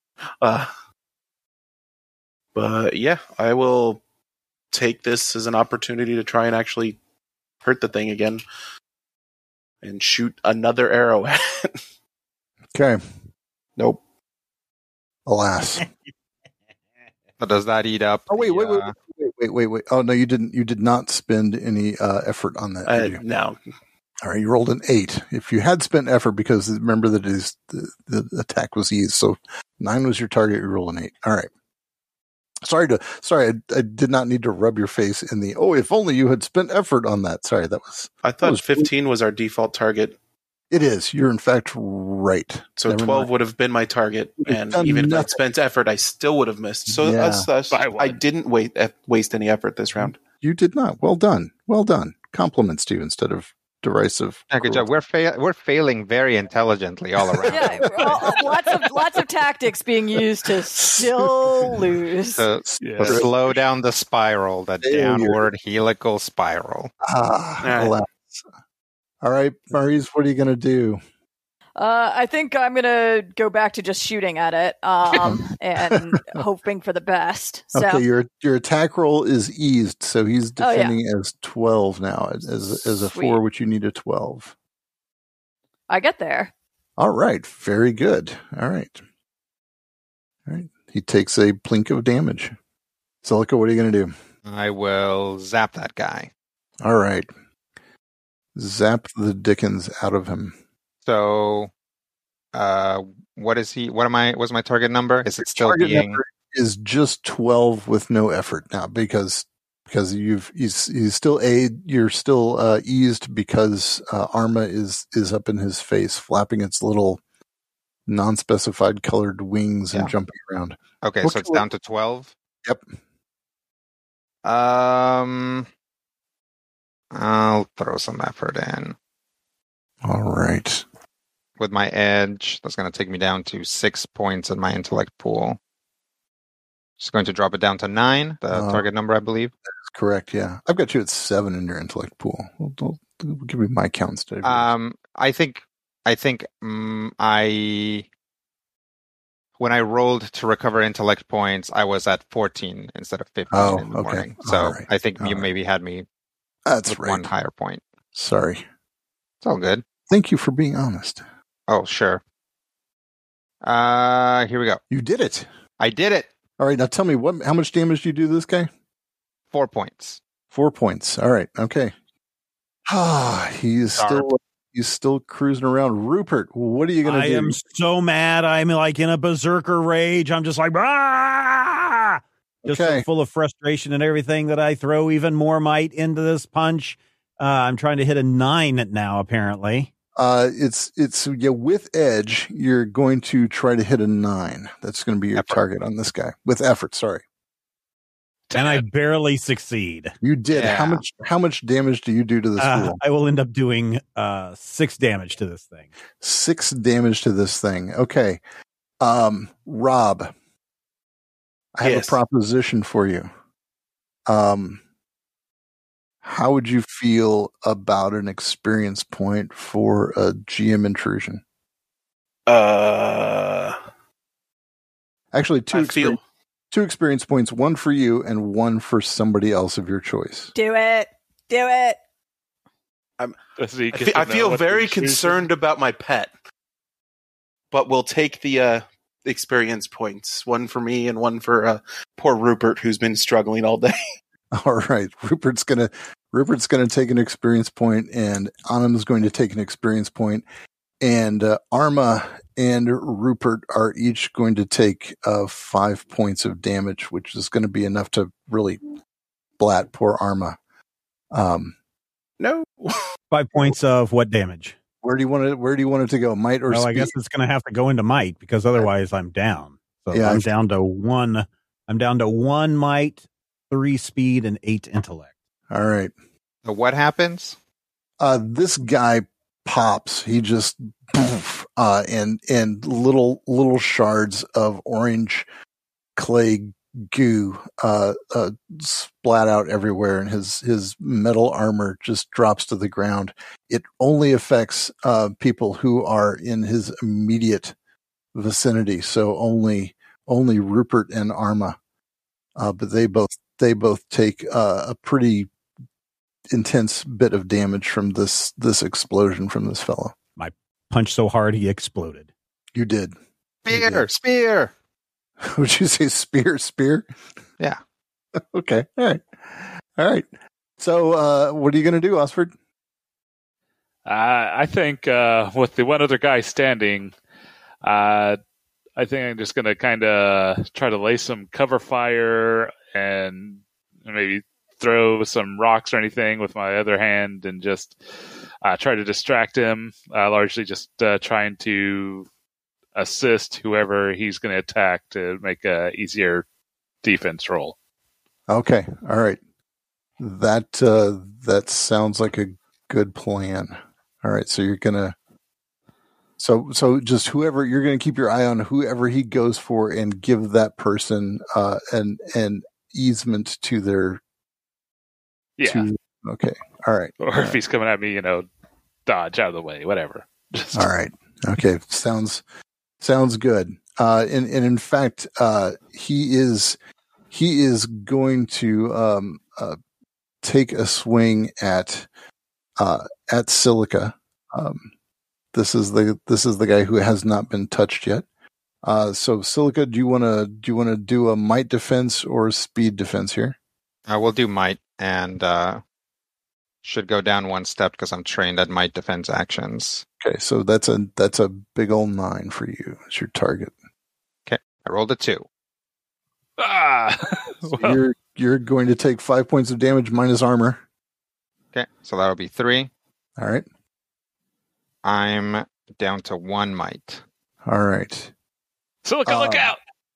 But yeah, I will take this as an opportunity to try and actually hurt the thing again and shoot another arrow at it. Okay. Nope. Alas. But does that eat up? Oh, wait. Wait. Oh no, you didn't. You did not spend any effort on that. Did you? No. All right, you rolled an 8. If you had spent effort, because remember that the attack was eased, so 9 was your target. You rolled an 8. All right. Sorry, I did not need to rub your face in the. Oh, if only you had spent effort on that. Sorry, that was. I thought 15 was our default target. It is. You're in fact right. So Never 12 mind. Would have been my target, and even if I'd spent effort, I still would have missed. So I didn't waste any effort this round. You did not. Well done. Well done. Compliments to you instead of derisive. Yeah, good job. We're failing very intelligently all around. Yeah, lots of tactics being used to still lose. To slow down the spiral, the downward helical spiral. Alas. All right, Maurice, what are you going to do? I think I'm going to go back to just shooting at it and hoping for the best. So. Okay, your attack roll is eased, so he's defending as 12 now, as a 4, which you need a 12. I get there. All right, very good. All right. He takes a plink of damage. Celica, what are you going to do? I will zap that guy. All right. Zap the dickens out of him. So, what's my target number? Is it still target being? Number is just 12 with no effort now because he's still you're still eased because Arma is up in his face, flapping its little non-specified colored wings and jumping around. Okay, so it's down to 12. Yep. I'll throw some effort in. All right. With my edge, that's going to take me down to 6 points in my intellect pool. Just going to drop it down to 9, the target number, I believe. That's correct, yeah. I've got you at 7 in your intellect pool. We'll give me my count instead of yours. I think when I rolled to recover intellect points, I was at 14 instead of 15 in the morning. So I think you maybe had me with one higher point. Sorry. It's all good. Thank you for being honest. Oh, sure. Here we go. You did it. I did it. All right, now tell me, how much damage do you do to this guy? 4 points. 4 points. All right, okay. He's still cruising around. Rupert, what are you going to do? I am so mad. I'm like in a berserker rage. I'm just like, just so full of frustration and everything that I throw even more might into this punch. I'm trying to hit a 9 now, apparently. It's with edge, you're going to try to hit a 9. That's going to be your target on this guy. With effort, sorry. And I barely succeed. You did. Yeah. How much damage do you do to this fool? I will end up doing 6 damage to this thing. 6 damage to this thing. Okay. Rob, I have a proposition for you. How would you feel about an experience point for a GM intrusion? Actually, two experience points, one for you and one for somebody else of your choice. Do it. I feel very concerned about my pet, but we'll take the experience points. One for me and one for poor Rupert, who's been struggling all day. All right, Rupert's gonna take an experience point, and Anam's going to take an experience point, and Arma and Rupert are each going to take 5 points of damage, which is going to be enough to really splat poor Arma. No, 5 points of what damage? Where do you want it to go? Might or speed? I guess it's going to have to go into might because otherwise I'm down. So I'm down to 1. I'm down to 1 might, 3 speed, and 8 intellect. All right. So what happens? This guy pops. He just and little shards of orange clay goo splat out everywhere, and his metal armor just drops to the ground. It only affects people who are in his immediate vicinity, so only Rupert and Arma. But they both take a pretty intense bit of damage from this explosion from this fellow. I punched so hard he exploded. You did. Spear. Would you say spear? Yeah. Okay. All right. All right. So, what are you going to do, Osford? I think with the one other guy standing, I think I'm just going to kind of try to lay some cover fire and maybe throw some rocks or anything with my other hand and just try to distract him, largely just trying to assist whoever he's going to attack to make a easier defense roll. Okay. All right. That sounds like a good plan. All right. So you're going to So just whoever, you're going to keep your eye on whoever he goes for and give that person an easement to their. Yeah. Okay. All right. Or if he's coming at me, dodge out of the way, whatever. All right. Okay. Sounds good. And in fact, he is going to take a swing at Silica. This is the guy who has not been touched yet. So Silica, do you want to do a might defense or a speed defense here? We'll do might and should go down one step because I'm trained at might defense actions. Okay, so that's a big old 9 for you. It's your target. Okay, I rolled a 2. So you're going to take 5 points of damage minus armor. Okay, so that'll be 3. All right. I'm down to 1 might. All right. Silica, look out!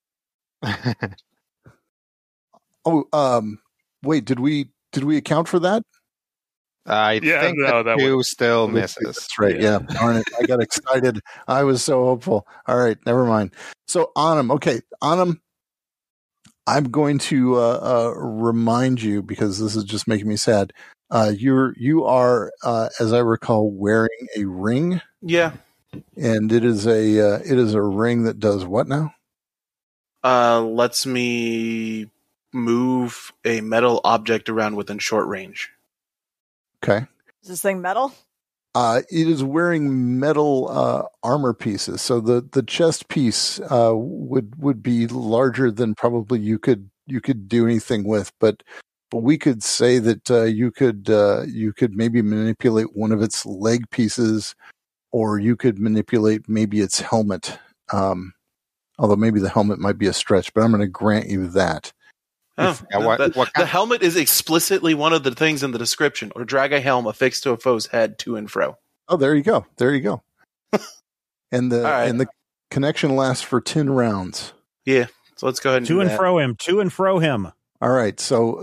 Wait, did we account for that? I think that 2 still misses. That's right. Yeah. Darn it. I got excited. I was so hopeful. All right. Never mind. So Anam. Okay. Anam, I'm going to remind you, because this is just making me sad. You are, as I recall, wearing a ring. Yeah. And it is a ring that does what now? Lets me move a metal object around within short range. Okay. Is this thing metal? It is wearing metal armor pieces. So the chest piece would be larger than probably you could do anything with, but we could say that you could maybe manipulate one of its leg pieces, or you could manipulate maybe its helmet. Although maybe the helmet might be a stretch, but I'm going to grant you that. The helmet is explicitly one of the things in the description, or drag a helm affixed to a foe's head to and fro. Oh, there you go. And the connection lasts for 10 rounds. Yeah. So let's go ahead and to and fro him. All right. So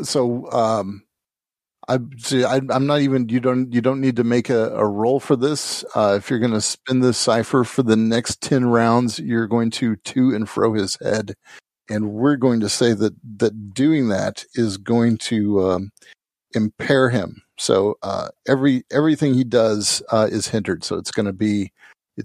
I'm not even, you don't need to make a roll for this. If you're going to spin this cipher for the next 10 rounds, you're going to and fro his head. And we're going to say that doing that is going to impair him. So everything he does is hindered. So it's going to be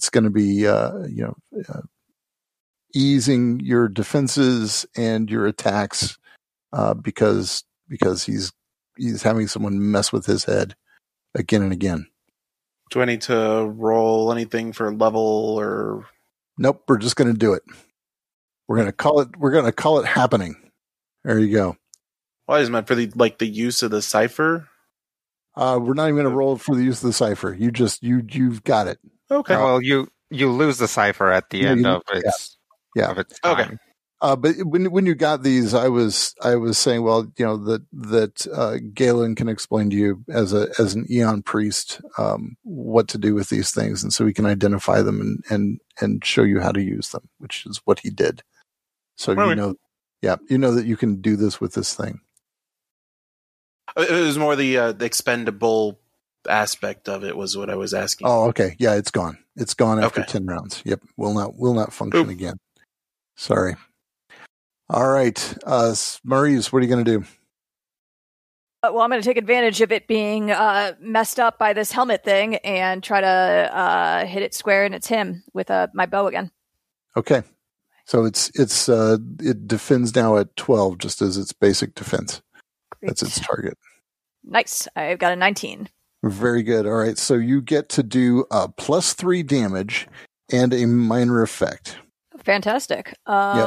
easing your defenses and your attacks because he's having someone mess with his head again and again. Do I need to roll anything for level or? Nope. We're just going to do it. We're going to call it happening. There you go. Why is it meant for the use of the cipher? We're not even going to roll for the use of the cipher. You've got it. Okay. Well, you lose the cipher at the end of its of its time. Okay. But when you got these, I was saying, well, that Galen can explain to you as an Eon priest what to do with these things, and so he can identify them and show you how to use them, which is what he did. So you know that you can do this with this thing. It was more the expendable aspect of it was what I was asking. Oh, okay. Yeah, it's gone. It's gone after 10 rounds. Yep, will not function again. Sorry. All right, Maurice, what are you going to do? Well, I'm going to take advantage of it being messed up by this helmet thing and try to hit it square in its him with my bow again. Okay, so it defends now at 12, just as its basic defense. Great. That's its target. Nice. I've got a 19. Very good. All right, so you get to do +3 damage and a minor effect. Fantastic. Yep. Well,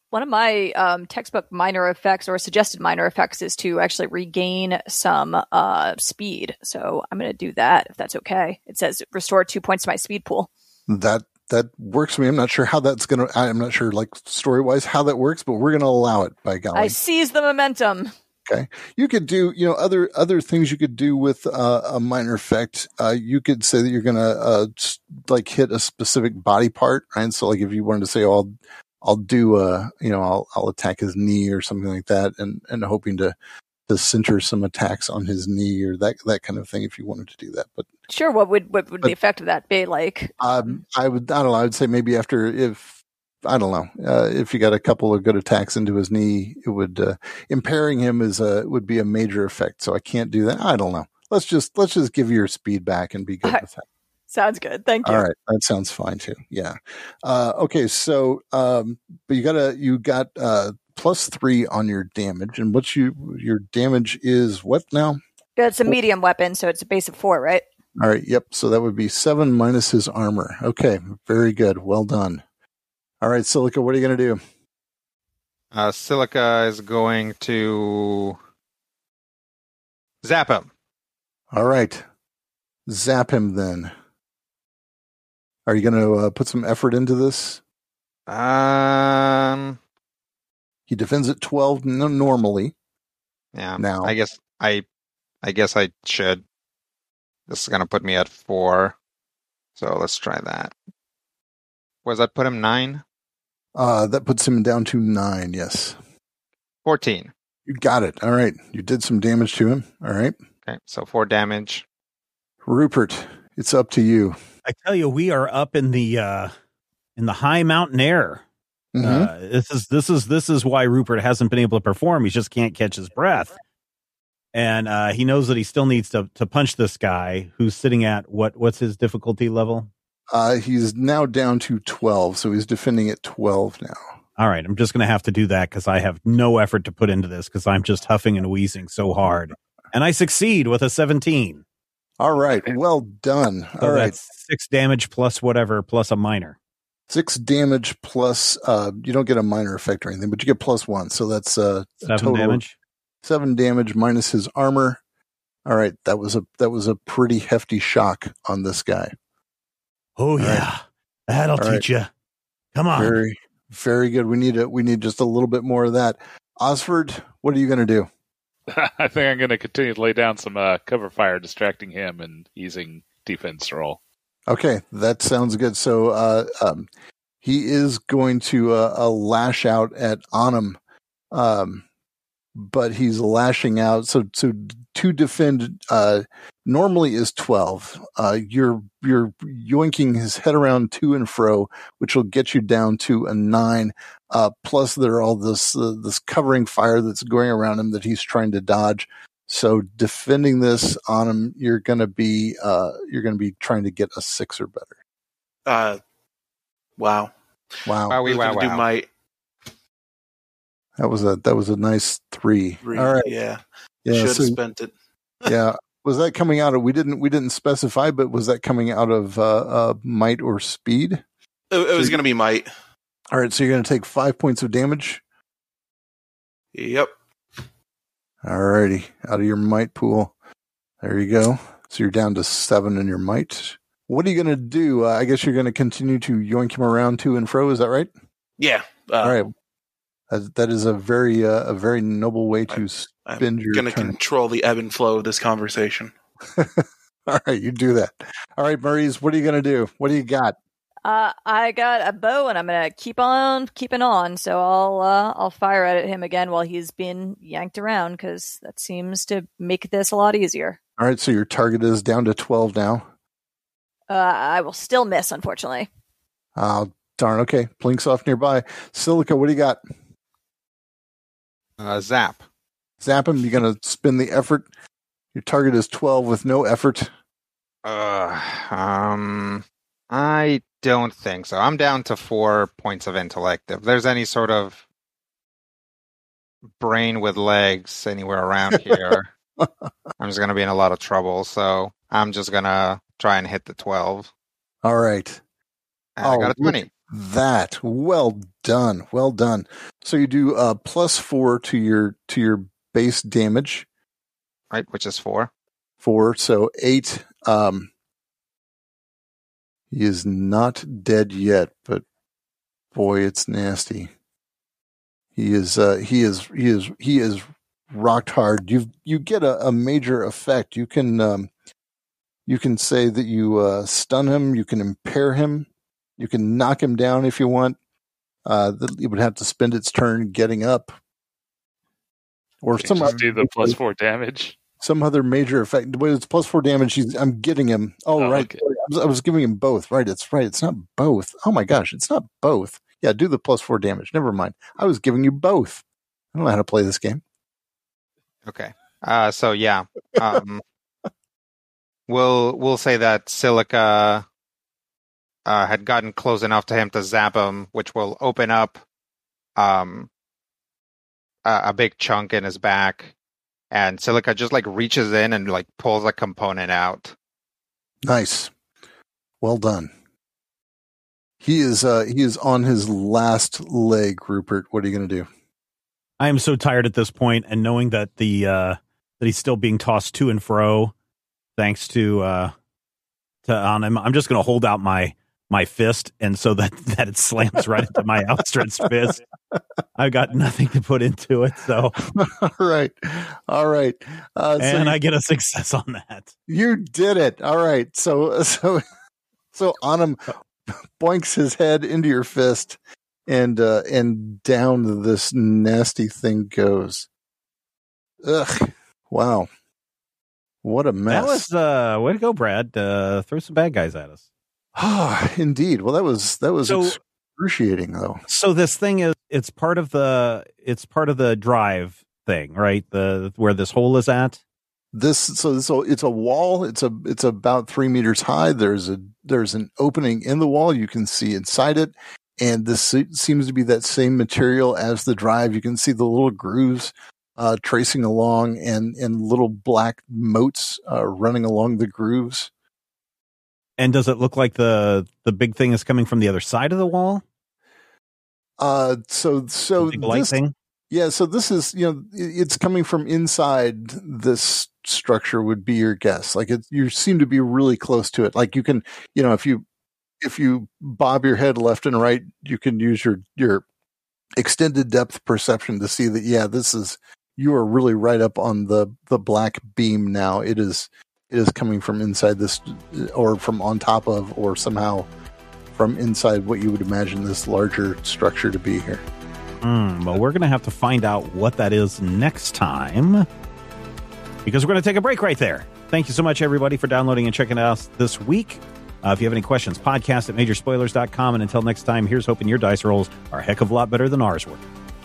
One of my textbook minor effects or suggested minor effects is to actually regain some speed. So I'm going to do that if that's okay. It says restore 2 points to my speed pool. That works for me. I'm not sure how that's going to, I'm not sure like story wise how that works, but we're going to allow it, by golly. I seize the momentum. Okay. You could do, other things you could do with a minor effect. You could say that you're going to like hit a specific body part, right? So like if you wanted to say, oh, I'll do I'll attack his knee or something like that, and hoping to center some attacks on his knee or that kind of thing if you wanted to do that. But sure, what would the effect of that be like? I don't know. I would say maybe after if you got a couple of good attacks into his knee, it would impairing him would be a major effect. So I can't do that. I don't know. Let's just give your speed back and be good with that. Sounds good. Thank you. All right. That sounds fine too. Yeah. Okay. So, but you got +3 on your damage, and your damage is what now? Yeah, it's a medium weapon, so it's a base of 4, right? All right. Yep. So that would be 7 minus his armor. Okay. Very good. Well done. All right, Silica, what are you going to do? Silica is going to zap him. All right. Zap him then. Are you going to put some effort into this? He defends at 12 normally. Yeah. Now, I guess I should. This is going to put me at 4. So let's try that. What does that put him, 9? That puts him down to 9, yes. 14. You got it. All right. You did some damage to him. All right. Okay, so 4 damage. Rupert, it's up to you. I tell you, we are up in the high mountain air. Mm-hmm. This is why Rupert hasn't been able to perform. He just can't catch his breath. And he knows that he still needs to punch this guy who's sitting at what's his difficulty level? He's now down to 12, so he's defending at 12 now. All right, I'm just going to have to do that because I have no effort to put into this because I'm just huffing and wheezing so hard. And I succeed with a 17. All right, well done. So all right. That's 6 damage plus whatever, plus a minor. 6 damage plus, you don't get a minor effect or anything, but you get +1. So that's 7 damage. 7 damage minus his armor. All right, that was a pretty hefty shock on this guy. Oh yeah, that'll teach you. Come on. Very, very good. We need just a little bit more of that. Osford, what are you going to do? I think I'm going to continue to lay down some cover fire, distracting him and easing defense roll. Okay, that sounds good. So he is going to lash out at Anam, but he's lashing out. So to defend normally is 12. You're yoinking his head around to and fro, which will get you down to a 9. Plus, there are all this covering fire that's going around him that he's trying to dodge. So defending this on him, you're going to be trying to get a 6 or better. Wow. Do might. That was a nice 3. All right. Yeah. Should have spent it. Yeah. Was that coming out of? We didn't specify, but was that coming out of might or speed? It was going to be might. All right. So you're going to take 5 points of damage. Yep. All righty. Out of your might pool. There you go. So you're down to 7 in your might. What are you going to do? I guess you're going to continue to yoink him around to and fro. Is that right? Yeah. All right. That is a very noble way to spend your turn. I'm going to control the ebb and flow of this conversation. All right, you do that. All right, Maurice, what are you going to do? What do you got? I got a bow, and I'm going to keep on keeping on. So I'll fire at him again while he's being yanked around, because that seems to make this a lot easier. All right, so your target is down to 12 now. I will still miss, unfortunately. Oh, darn. Okay, Blink's off nearby. Silica, what do you got? Zap. Zap him. You're going to spend the effort. Your target is 12 with no effort. I don't think so. I'm down to 4 points of intellect. If there's any sort of brain with legs anywhere around here, I'm just going to be in a lot of trouble. So I'm just going to try and hit the 12. All right. I got a 20. That. Well done. Well done. So you do +4 to your base damage. Right, which is 4. 4, so 8. He is not dead yet, but boy, it's nasty. He is rocked hard. You get a major effect. You can say that you stun him. You can impair him. You can knock him down if you want. It would have to spend its turn getting up, or do the +4 damage. Some other major effect. When it's +4 damage, I'm getting him. Oh, right. Okay. I was giving him both. Right. It's right. It's not both. Oh my gosh. It's not both. Yeah. Do the +4 damage. Never mind. I was giving you both. I don't know how to play this game. Okay. So yeah. We'll say that Silica had gotten close enough to him to zap him, which will open up a big chunk in his back. And Silica just reaches in and pulls a component out. Nice. Well done. He is on his last leg, Rupert. What are you going to do? I am so tired at this point, and knowing that that he's still being tossed to and fro, thanks to on him, I'm just going to hold out my fist, and so that it slams right into my outstretched fist. I've got nothing to put into it, so all right. And I get a success on that. You did it. All right. So Anam boinks his head into your fist, and down this nasty thing goes. Ugh! Wow, what a mess. That was way to go, Brad. Throw some bad guys at us. Indeed. Well, that was so excruciating, though. So this thing is it's part of the drive thing, right? Where this hole is at. So it's a wall. It's about 3 meters high. There's an opening in the wall. You can see inside it, and this seems to be that same material as the drive. You can see the little grooves tracing along, and little black motes running along the grooves. And does it look like the big thing is coming from the other side of the wall? So the big light thing? Yeah, so this is, it's coming from inside this structure would be your guess. You seem to be really close to it. You can, if you bob your head left and right, you can use your extended depth perception to see that, yeah, you are really right up on the black beam now. It is coming from inside this, or from on top of, or somehow from inside what you would imagine this larger structure to be here. Well, we're going to have to find out what that is next time, because we're going to take a break right there. Thank you so much, everybody, for downloading and checking it out this week. If you have any questions, podcast at majorspoilers.com. And until next time, here's hoping your dice rolls are a heck of a lot better than ours were.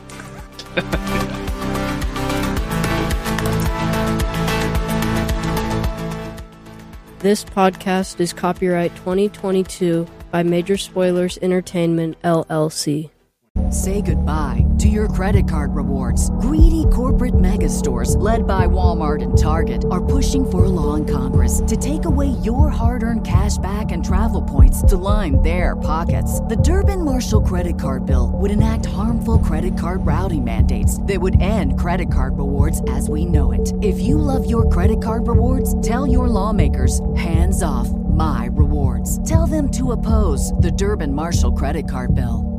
This podcast is copyright 2022 by Major Spoilers Entertainment, LLC. Say goodbye to your credit card rewards. Greedy corporate mega stores, led by Walmart and Target, are pushing for a law in Congress to take away your hard-earned cash back and travel points to line their pockets. The Durbin-Marshall credit card bill would enact harmful credit card routing mandates that would end credit card rewards as we know it. If you love your credit card rewards, tell your lawmakers, hands off my rewards. Tell them to oppose the Durbin-Marshall credit card bill.